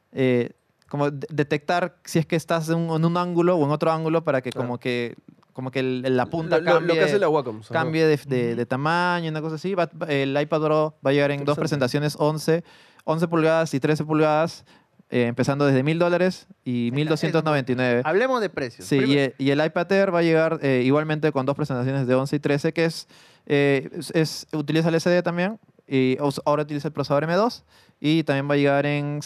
como detectar si es que estás en un ángulo o en otro ángulo para que Claro. como que la punta Lo cambie. que hace la Wacom. ajá. Cambie de tamaño, una cosa así. El iPad Pro va a llegar en dos Interesante. presentaciones, 11 pulgadas y 13 pulgadas, empezando desde $1,000 y Está, 1,299. Hablemos de precios. Sí, Primero- y el iPad Air va a llegar igualmente con dos presentaciones de 11 y 13, que utiliza el SD también, y ahora utiliza el procesador M2, y también va a llegar en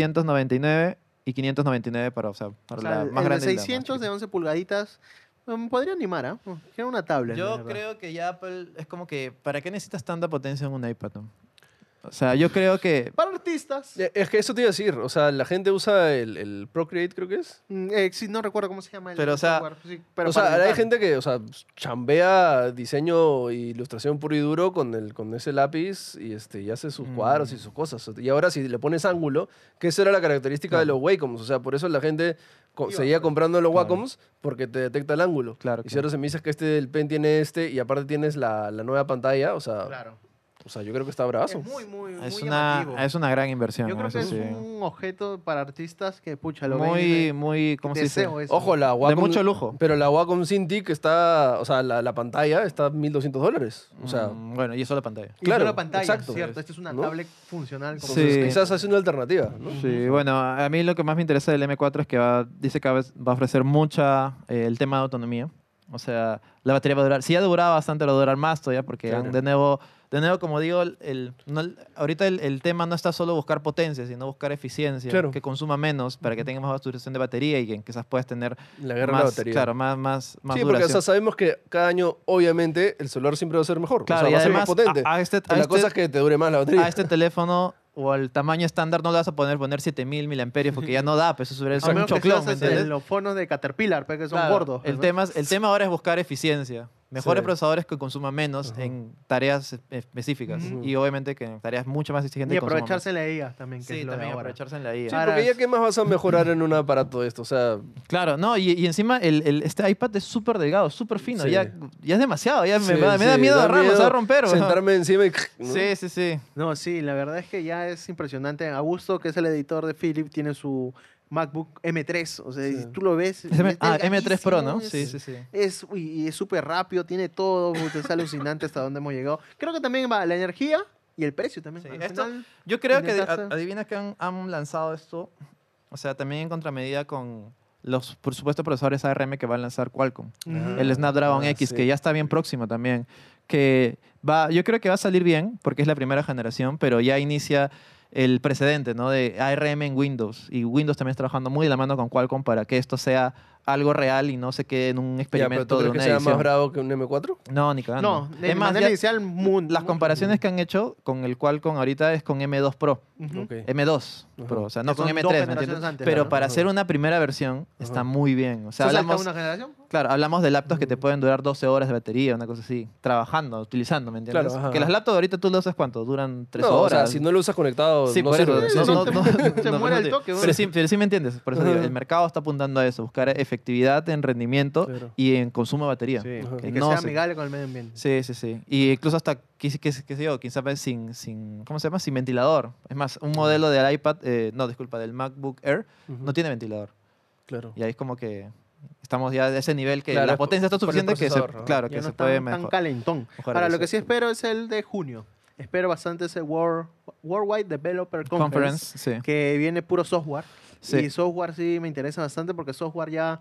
799 y 599 para, o sea, para o sea, la el más de grande. y la más 600 de chiquita. 11 pulgaditas podría animar, ¿ah? Quiero una tablet. la Yo verdad. creo que ya Apple es como que, ¿para qué necesitas tanta potencia en un iPad? ¿No? O sea, yo creo que... Para artistas. Es que eso te iba a decir. O sea, la gente usa el Procreate, creo que es. Sí, no recuerdo cómo se llama el Pero, o sea, software, sí, pero o sea, para hay editar. gente que, o sea, chambea diseño e ilustración puro y duro con ese lápiz y hace sus cuadros y sus cosas. Y ahora si le pones ángulo, que esa era la característica de los Wacoms. O sea, por eso la gente seguía comprando los Claro. Wacoms porque te detecta el ángulo. Claro, Y si claro. ahora se me dices que el pen tiene y aparte tienes la nueva pantalla, Claro. o sea, yo creo que está bravazo. Es muy Es llamativo. es una gran inversión. Yo creo que eso es sí. un objeto para artistas que, pucha, lo ven y Muy, dicen, muy, ¿cómo se dice? deseo eso. Ojo, la Wacom... mucho lujo. Pero la Wacom Cintiq está... O sea, la pantalla está $1,200. O sea, Bueno, y eso la pantalla. Y claro, solo pantalla, exacto. cierto. Esta es una ¿No? tablet funcional. Como Sí. entonces quizás hace una alternativa, ¿no? Sí, bueno, a mí lo que más me interesa del M4 es que dice que va a ofrecer mucha el tema de autonomía. O sea, la batería va a durar, si ya duraba bastante, va a durar más todavía, porque Claro. de nuevo, como digo, ahorita el tema no está solo buscar potencia, sino buscar eficiencia, Claro. que consuma menos para que tenga más duración de batería y que quizás puedas tener La guerra de más, la batería. claro, más Sí, porque o duración. sea, sabemos que cada año, obviamente, el celular siempre va a ser mejor. Claro, o sea, y va a ser además más potente. La cosa es que te dure más la batería. a este teléfono o al tamaño estándar no le vas a poner 7000 miliamperios porque ya no da, pues eso es A menos mucho que clon, seas ¿me entiendes? los fonos de Caterpillar, pues, que son Claro, gordos. El ¿no? tema ahora es buscar eficiencia. Mejores Sí. procesadores que consuman menos Ajá. en tareas específicas. Ujú. Y obviamente que en tareas mucho más exigentes Y consuman aprovecharse en la IA también, más. que Sí, es lo de también ahora. aprovecharse en la IA. Sí, Ahora porque ya es- qué más vas a mejorar en un aparato de esto. O sea, Claro, no, y encima este iPad es súper delgado, súper fino. Sí. Ya es demasiado, ya sí, me da sí, miedo da agarrarlo, se va a romper. weón. Sentarme encima y... ¿no? Sí, sí, sí. No, sí, la verdad es que ya es impresionante. Augusto, que es el editor de Philip, tiene su MacBook M3. O sea, Sí. si tú lo ves. Es M3 Pro, ¿no? delgadísimo, Sí, sí, sí. Y es súper rápido, tiene todo. Es alucinante hasta dónde hemos llegado. Creo que también va la energía y el precio también. Sí, Al esto- final, Yo creo que intentaste- adivina que han lanzado esto, o sea, también en contramedida con los, por supuesto, procesadores ARM que va a lanzar Qualcomm. Ujú. El Snapdragon X, sí. que ya está bien próximo también, yo creo que va a salir bien, porque es la primera generación, pero ya inicia el precedente, ¿no? De ARM en Windows, y Windows también está trabajando muy de la mano con Qualcomm para que esto sea algo real y no se quede en un Ya, experimento pero ¿tú de crees que una sea edición. más bravo que un M4? No, ni No, cagando. de Es más, manera ya inicial, las comparaciones que han hecho con el Qualcomm ahorita es con M2 Pro. Ujú. Ok. M2 Ajá. Pro, o sea, no Que con son M3, dos ¿me generaciones entiendes? antes, Pero ¿no? para Ajá. hacer una primera versión está Ajá. muy bien. O sea, ¿Eso salta hablamos, una generación? claro, hablamos de laptops que te pueden durar 12 horas de batería, una cosa así, trabajando, utilizando, ¿me entiendes? Claro, ajá. Que las laptops ahorita tú lo usas ¿cuánto? Duran 3 No, horas. o sea, si no lo usas conectado, Sí, no por sirve. eso. Sí, Sí, no, sí. se muere no al te- toque, Pero bueno. sí me entiendes. Por eso digo, Ajá. el mercado está apuntando a eso, buscar efectividad en rendimiento Claro. y en consumo de batería. Sí, Ajá. y Que que no sea se- amigable con el medio ambiente. Sí. Y incluso hasta, qué sé yo, quién sabe, ¿cómo se llama? Sin ventilador. Es más, un modelo del iPad, no, disculpa, del MacBook Air, Ujú. no tiene ventilador. Claro. Y ahí es como que estamos ya de ese nivel que Claro, la es potencia está por el suficiente que se, procesador, ajá. claro, Ya que no se está puede tan mejor. calentón. mejorar Ahora, lo eso. que sí espero es el de junio. Espero bastante ese Worldwide Developer Conference, Conference, sí. que viene puro software. Sí. Y software sí me interesa bastante porque software ya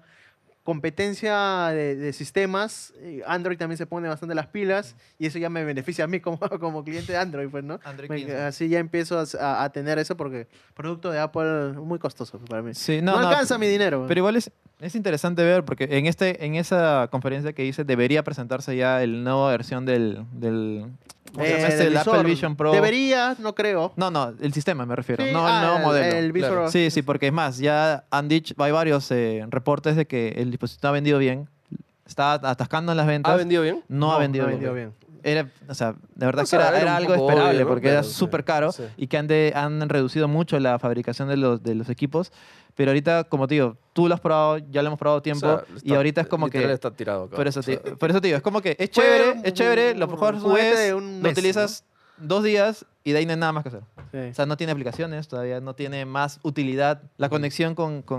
competencia de sistemas, Android también se pone bastante las pilas y eso ya me beneficia a mí como, como cliente de Android, pues, ¿no? Android Me- 15. así ya empiezo a tener eso porque producto de Apple muy costoso para mí. Sí, No, alcanza mi dinero. Pero igual es interesante ver, porque en esa conferencia que hice debería presentarse ya el nueva versión del ¿cómo se llama este? del El Apple visor, Vision Pro. Debería, no creo. No, el sistema me refiero, Sí, no el nuevo modelo. El visor. Claro. Sí, porque es más, ya han dicho, hay varios reportes de que el dispositivo ha vendido bien, está atascando en las ventas. ¿Ha vendido bien? No ha vendido bien. bien. Era, o sea, de verdad O sea, que era era un algo poco esperable obvio, ¿no? porque era Pero sí, súper caro sí. y que han reducido mucho la fabricación de los equipos. Pero ahorita, como te digo, tú lo has probado, ya lo hemos probado tiempo O sea, y está- ahorita es como literal que... está tirado acá. Por eso, O sea, por eso te digo, es como que Fue es chévere, un lo juegas una juguete vez, de un lo mes, utilizas 2 días y de ahí no hay nada más que hacer. Sí. O sea, no tiene aplicaciones, todavía no tiene más utilidad. La conexión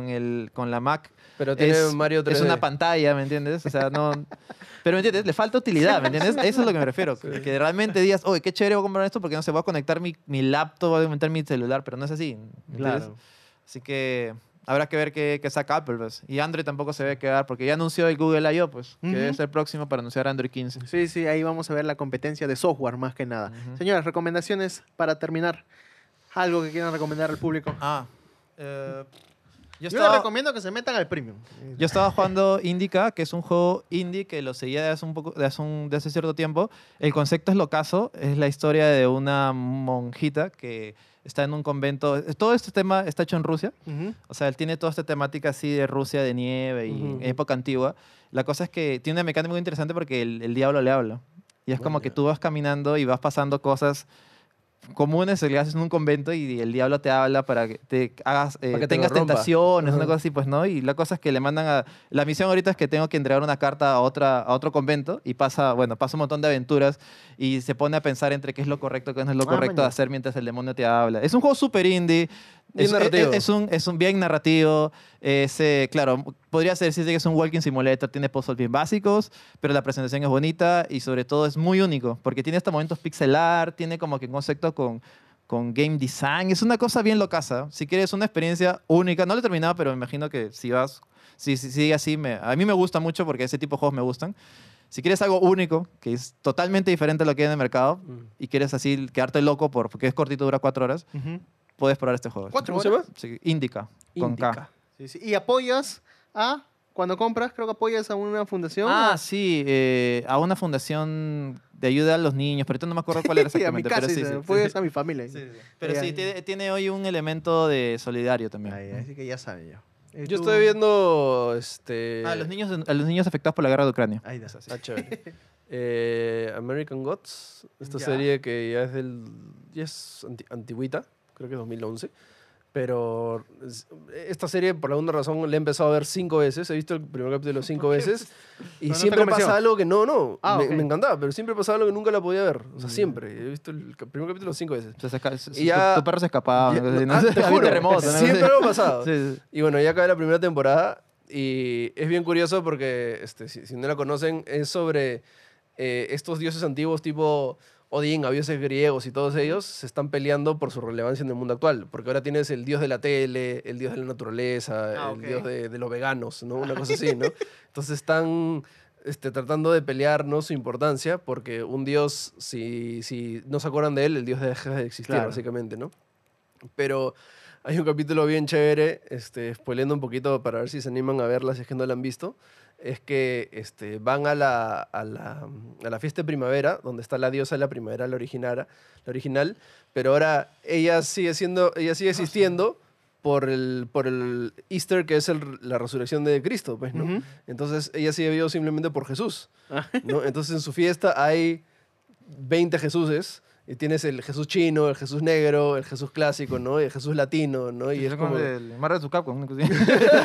con la Mac Pero tiene Mario 3D. es una pantalla, ¿me entiendes? O sea, no... Pero, ¿me entiendes? Le falta utilidad, ¿me entiendes? Eso es lo que me refiero. Que realmente digas, oye, qué chévere voy a comprar esto porque no se va a conectar mi laptop, voy a conectar mi celular, pero no es así. ¿me entiendes? Claro. Así que habrá que ver qué saca Apple, pues. Y Android tampoco se debe quedar porque ya anunció el Google I.O., pues, que Ujú. debe ser próximo para anunciar Android 15. Sí, ahí vamos a ver la competencia de software más que nada. Ujú. Señoras, recomendaciones para terminar. Algo que quieran recomendar al público. Yo Yo les recomiendo que se metan al premium. estaba jugando Indica, que es un juego indie que lo seguía de hace cierto tiempo. El concepto es locazo, es la historia de una monjita que está en un convento. Todo este tema está hecho en Rusia. Ujú. O sea, él tiene toda esta temática así de Rusia, de nieve y Ujú. época antigua. La cosa es que tiene una mecánica muy interesante porque el diablo le habla. Y es como que tú vas caminando y vas pasando cosas comunes que le haces en un convento y el diablo te habla para que te hagas, Para que te tengas corrompa. tentaciones, una Ajá. cosa así, pues, ¿no? Y la cosa es que le mandan a... La misión ahorita es que tengo que entregar una carta a otro convento y pasa un montón de aventuras y se pone a pensar entre qué es lo correcto, qué no es lo correcto de maña. hacer mientras el demonio te habla. Es un juego súper indie. Bien narrativo. Es un bien narrativo. Claro, podría decirse que es un walking simulator, tiene puzzles bien básicos, pero la presentación es bonita y sobre todo es muy único, porque tiene hasta momentos pixel art, tiene como que un concepto con game design, es una cosa bien locaza. Si quieres una experiencia única, no lo he terminado, pero me imagino que si sigue así, a mí me gusta mucho porque ese tipo de juegos me gustan. Si quieres algo único, que es totalmente diferente a lo que hay en el mercado, y quieres así quedarte loco porque es cortito, dura 4 horas, Ujú. puedes probar este juego. ¿Cuatro ¿Cómo se horas? llama? Sí, Indica, con K. Indica. Sí, sí. Y apoyas cuando compras, creo que apoyas a una fundación. Ah, sí, a una fundación de ayuda a los niños, pero ahorita no me acuerdo cuál era Sí, a mi exactamente. casa, pero sí, dice, sí, apoyas sí. a mi familia. Sí, sí. Pero Ya, sí, ya. tiene hoy un elemento de solidario también. Así que ya saben yo. Yo estoy viendo A los niños afectados por la guerra de Ucrania. Ahí está. Ah, chévere. American Gods, esta Ya. serie que ya es antigüita, creo que es 2011. Pero esta serie, por alguna razón, la he empezado a ver 5 veces. He visto el primer capítulo 5 veces. Y no te siempre convenció? pasa algo que no. Ah, ok. Me encantaba, pero siempre pasaba algo que nunca la podía ver. O sea, siempre. He visto el primer capítulo 5 veces. O sea, Y ya- tu perro se escapaba. Ya- una cosa así, ah, sé, te había juro, terremoto, ¿no? siempre algo ha pasado. Sí, sí. Y bueno, ya acabé la primera temporada y es bien curioso porque, si no la conocen, es sobre estos dioses antiguos tipo Odín, a dioses griegos y todos ellos se están peleando por su relevancia en el mundo actual. Porque ahora tienes el dios de la tele, el dios de la naturaleza, Ah, el ok. dios de los veganos, ¿no? Una cosa así, ¿no? Entonces están tratando de pelear, ¿no? Su importancia porque un dios, si no se acuerdan de él, el dios deja de existir, Claro. básicamente, ¿no? Pero hay un capítulo bien chévere, spoileando un poquito para ver si se animan a verla si es que no la han visto. Es que van a la fiesta de primavera, donde está la diosa de la primavera, la original, pero ahora ella sigue existiendo por el Easter, que es la resurrección de Cristo, pues, ¿no? Ujú. Entonces ella sigue vivo simplemente por Jesús, Ah. ¿no? Entonces en su fiesta hay 20 Jesuses. Y tienes el Jesús chino, el Jesús negro, el Jesús clásico, ¿no? Y el Jesús latino, ¿no? Y es como... el Marvel de Capcom, una cosa así.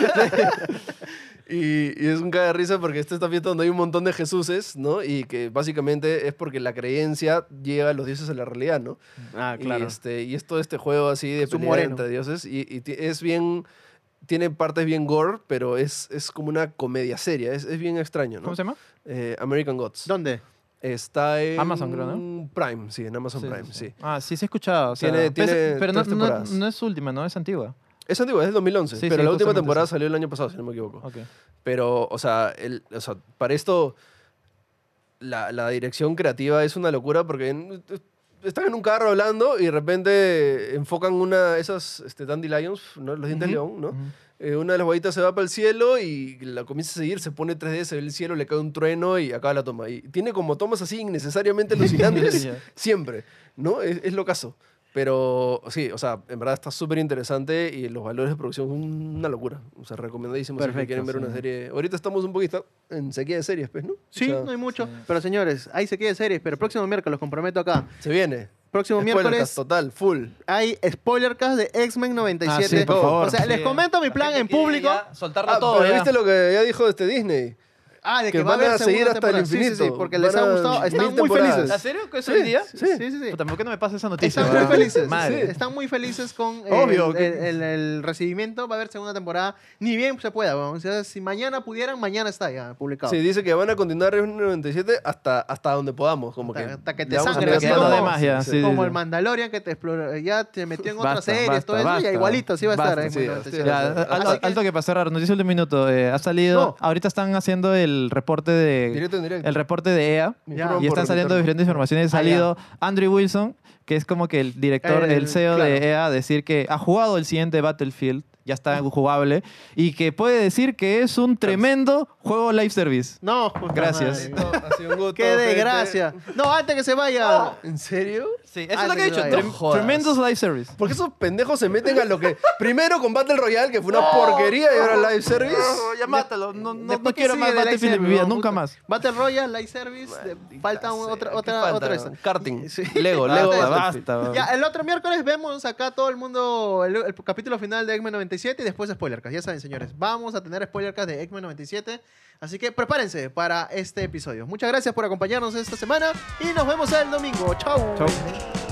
Y es un caga de risa porque esta fiesta donde hay un montón de Jesuses, ¿no? Y que básicamente es porque la creencia lleva a los dioses a la realidad, ¿no? Ah, claro. Y es todo este juego así de Jesús pelea moreno. entre dioses. Es bien... Tiene partes bien gore, pero es como una comedia seria. Es bien extraño, ¿no? ¿Cómo se llama? American Gods. ¿Dónde? Está en... Amazon, creo, ¿no? Prime, sí, en Amazon Prime, sí. Ah, sí se ha escuchado. O sea, Tiene pero no, 3 temporadas. no es última, ¿no? Es antigua. Es antigua, es del 2011, Sí, pero sí, la última justamente temporada sí. salió el año pasado, si no me equivoco. Ok. Pero, o sea, para esto, la dirección creativa es una locura porque están en un carro hablando y de repente enfocan esas dandelions, ¿no? Los dientes de Ujú, león, ¿no? Ujú. Una de las bobitas se va para el cielo y la comienza a seguir, se pone 3D, se ve el cielo, le cae un trueno y acaba la toma. Y tiene como tomas así innecesariamente alucinantes, Ya. siempre, ¿no? Es lo caso. Pero sí, o sea, en verdad está súper interesante y los valores de producción son una locura. O sea, recomendadísimo si Perfecto, quieren ver sí. una serie. Ahorita estamos un poquito en sequía de series, pues, ¿no? Sí, O sea, no hay mucho. sí. Pero señores, ahí se queda series. Pero próximo miércoles, los comprometo acá. se viene. Próximo Spoilercast miércoles total, full. hay spoilercast de X-Men 97. Ah, sí, por favor. O sea, les Sí. comento mi plan en público. Soltarlo Ah, todo. pero ya. ¿viste lo que ya dijo De Disney? que que va a van a haber seguir segunda hasta el temporada. Sí, sí, sí, infinito. porque les Van ha a gustado. Están 1000 muy temporadas. felices. ¿En serio? ¿Que es Sí, hoy día? sí. Sí, sí, sí. Puta, ¿por qué no me pasas esa noticia? Están muy weón? felices. Madre. Están muy felices con Obvio que- el recibimiento. Va a haber segunda temporada. Ni bien se pueda. Weón. O sea, si mañana pudieran, mañana está ya publicado. Sí, dice que van a continuar en 97 hasta donde podamos. Como que, Hasta que te le vamos a sangre, meter así Ya todo. no como- de más, ya. Sí, Como sí, el sí. Mandalorian que te explora, ya te metió en otras Basta, series, basta, todo eso, ya basta. igualito, así va a estar. Basta, en sí, 97. Ya, Así que- alto que para cerrar, noticia de un minuto. Ha salido. No. Ahorita están haciendo el reporte de. Directo en directo. El reporte de EA. Me Ya. informan Y por están saliendo Twitter. diferentes informaciones. Ha Ah, ya. salido Andrew Wilson, que es como que el director, el CEO claro. de EA, a decir que ha jugado el siguiente Battlefield, ya está jugable, y que puede decir que es un tremendo juego live service. No, puta Gracias. madre. Ha sido un gusto, Qué gente. desgracia. No, antes que se vaya. ¿En serio? Sí, eso es lo que he dicho, No jodas. Tremendous live service. ¿Por qué esos pendejos se meten a lo que... Primero con Battle Royale, que fue una porquería, y ahora live service? Ya mátalo. No Después, ¿qué quiero sigue más de live Battlefield en mi service, vida, weón? nunca Puta. más. Battle Royale, Live Service, falta Maldita sea, ¿qué otra falta? esta. Karting. Sí. Lego Basta, Battlefield. basta. Ya, el otro miércoles vemos acá todo el mundo el capítulo final de X-Men 97 y después spoilercast. Ya saben, señores, vamos a tener spoilercast de X-Men 97. Así que prepárense para este episodio. Muchas gracias por acompañarnos esta semana y nos vemos el domingo. Chau. Chau.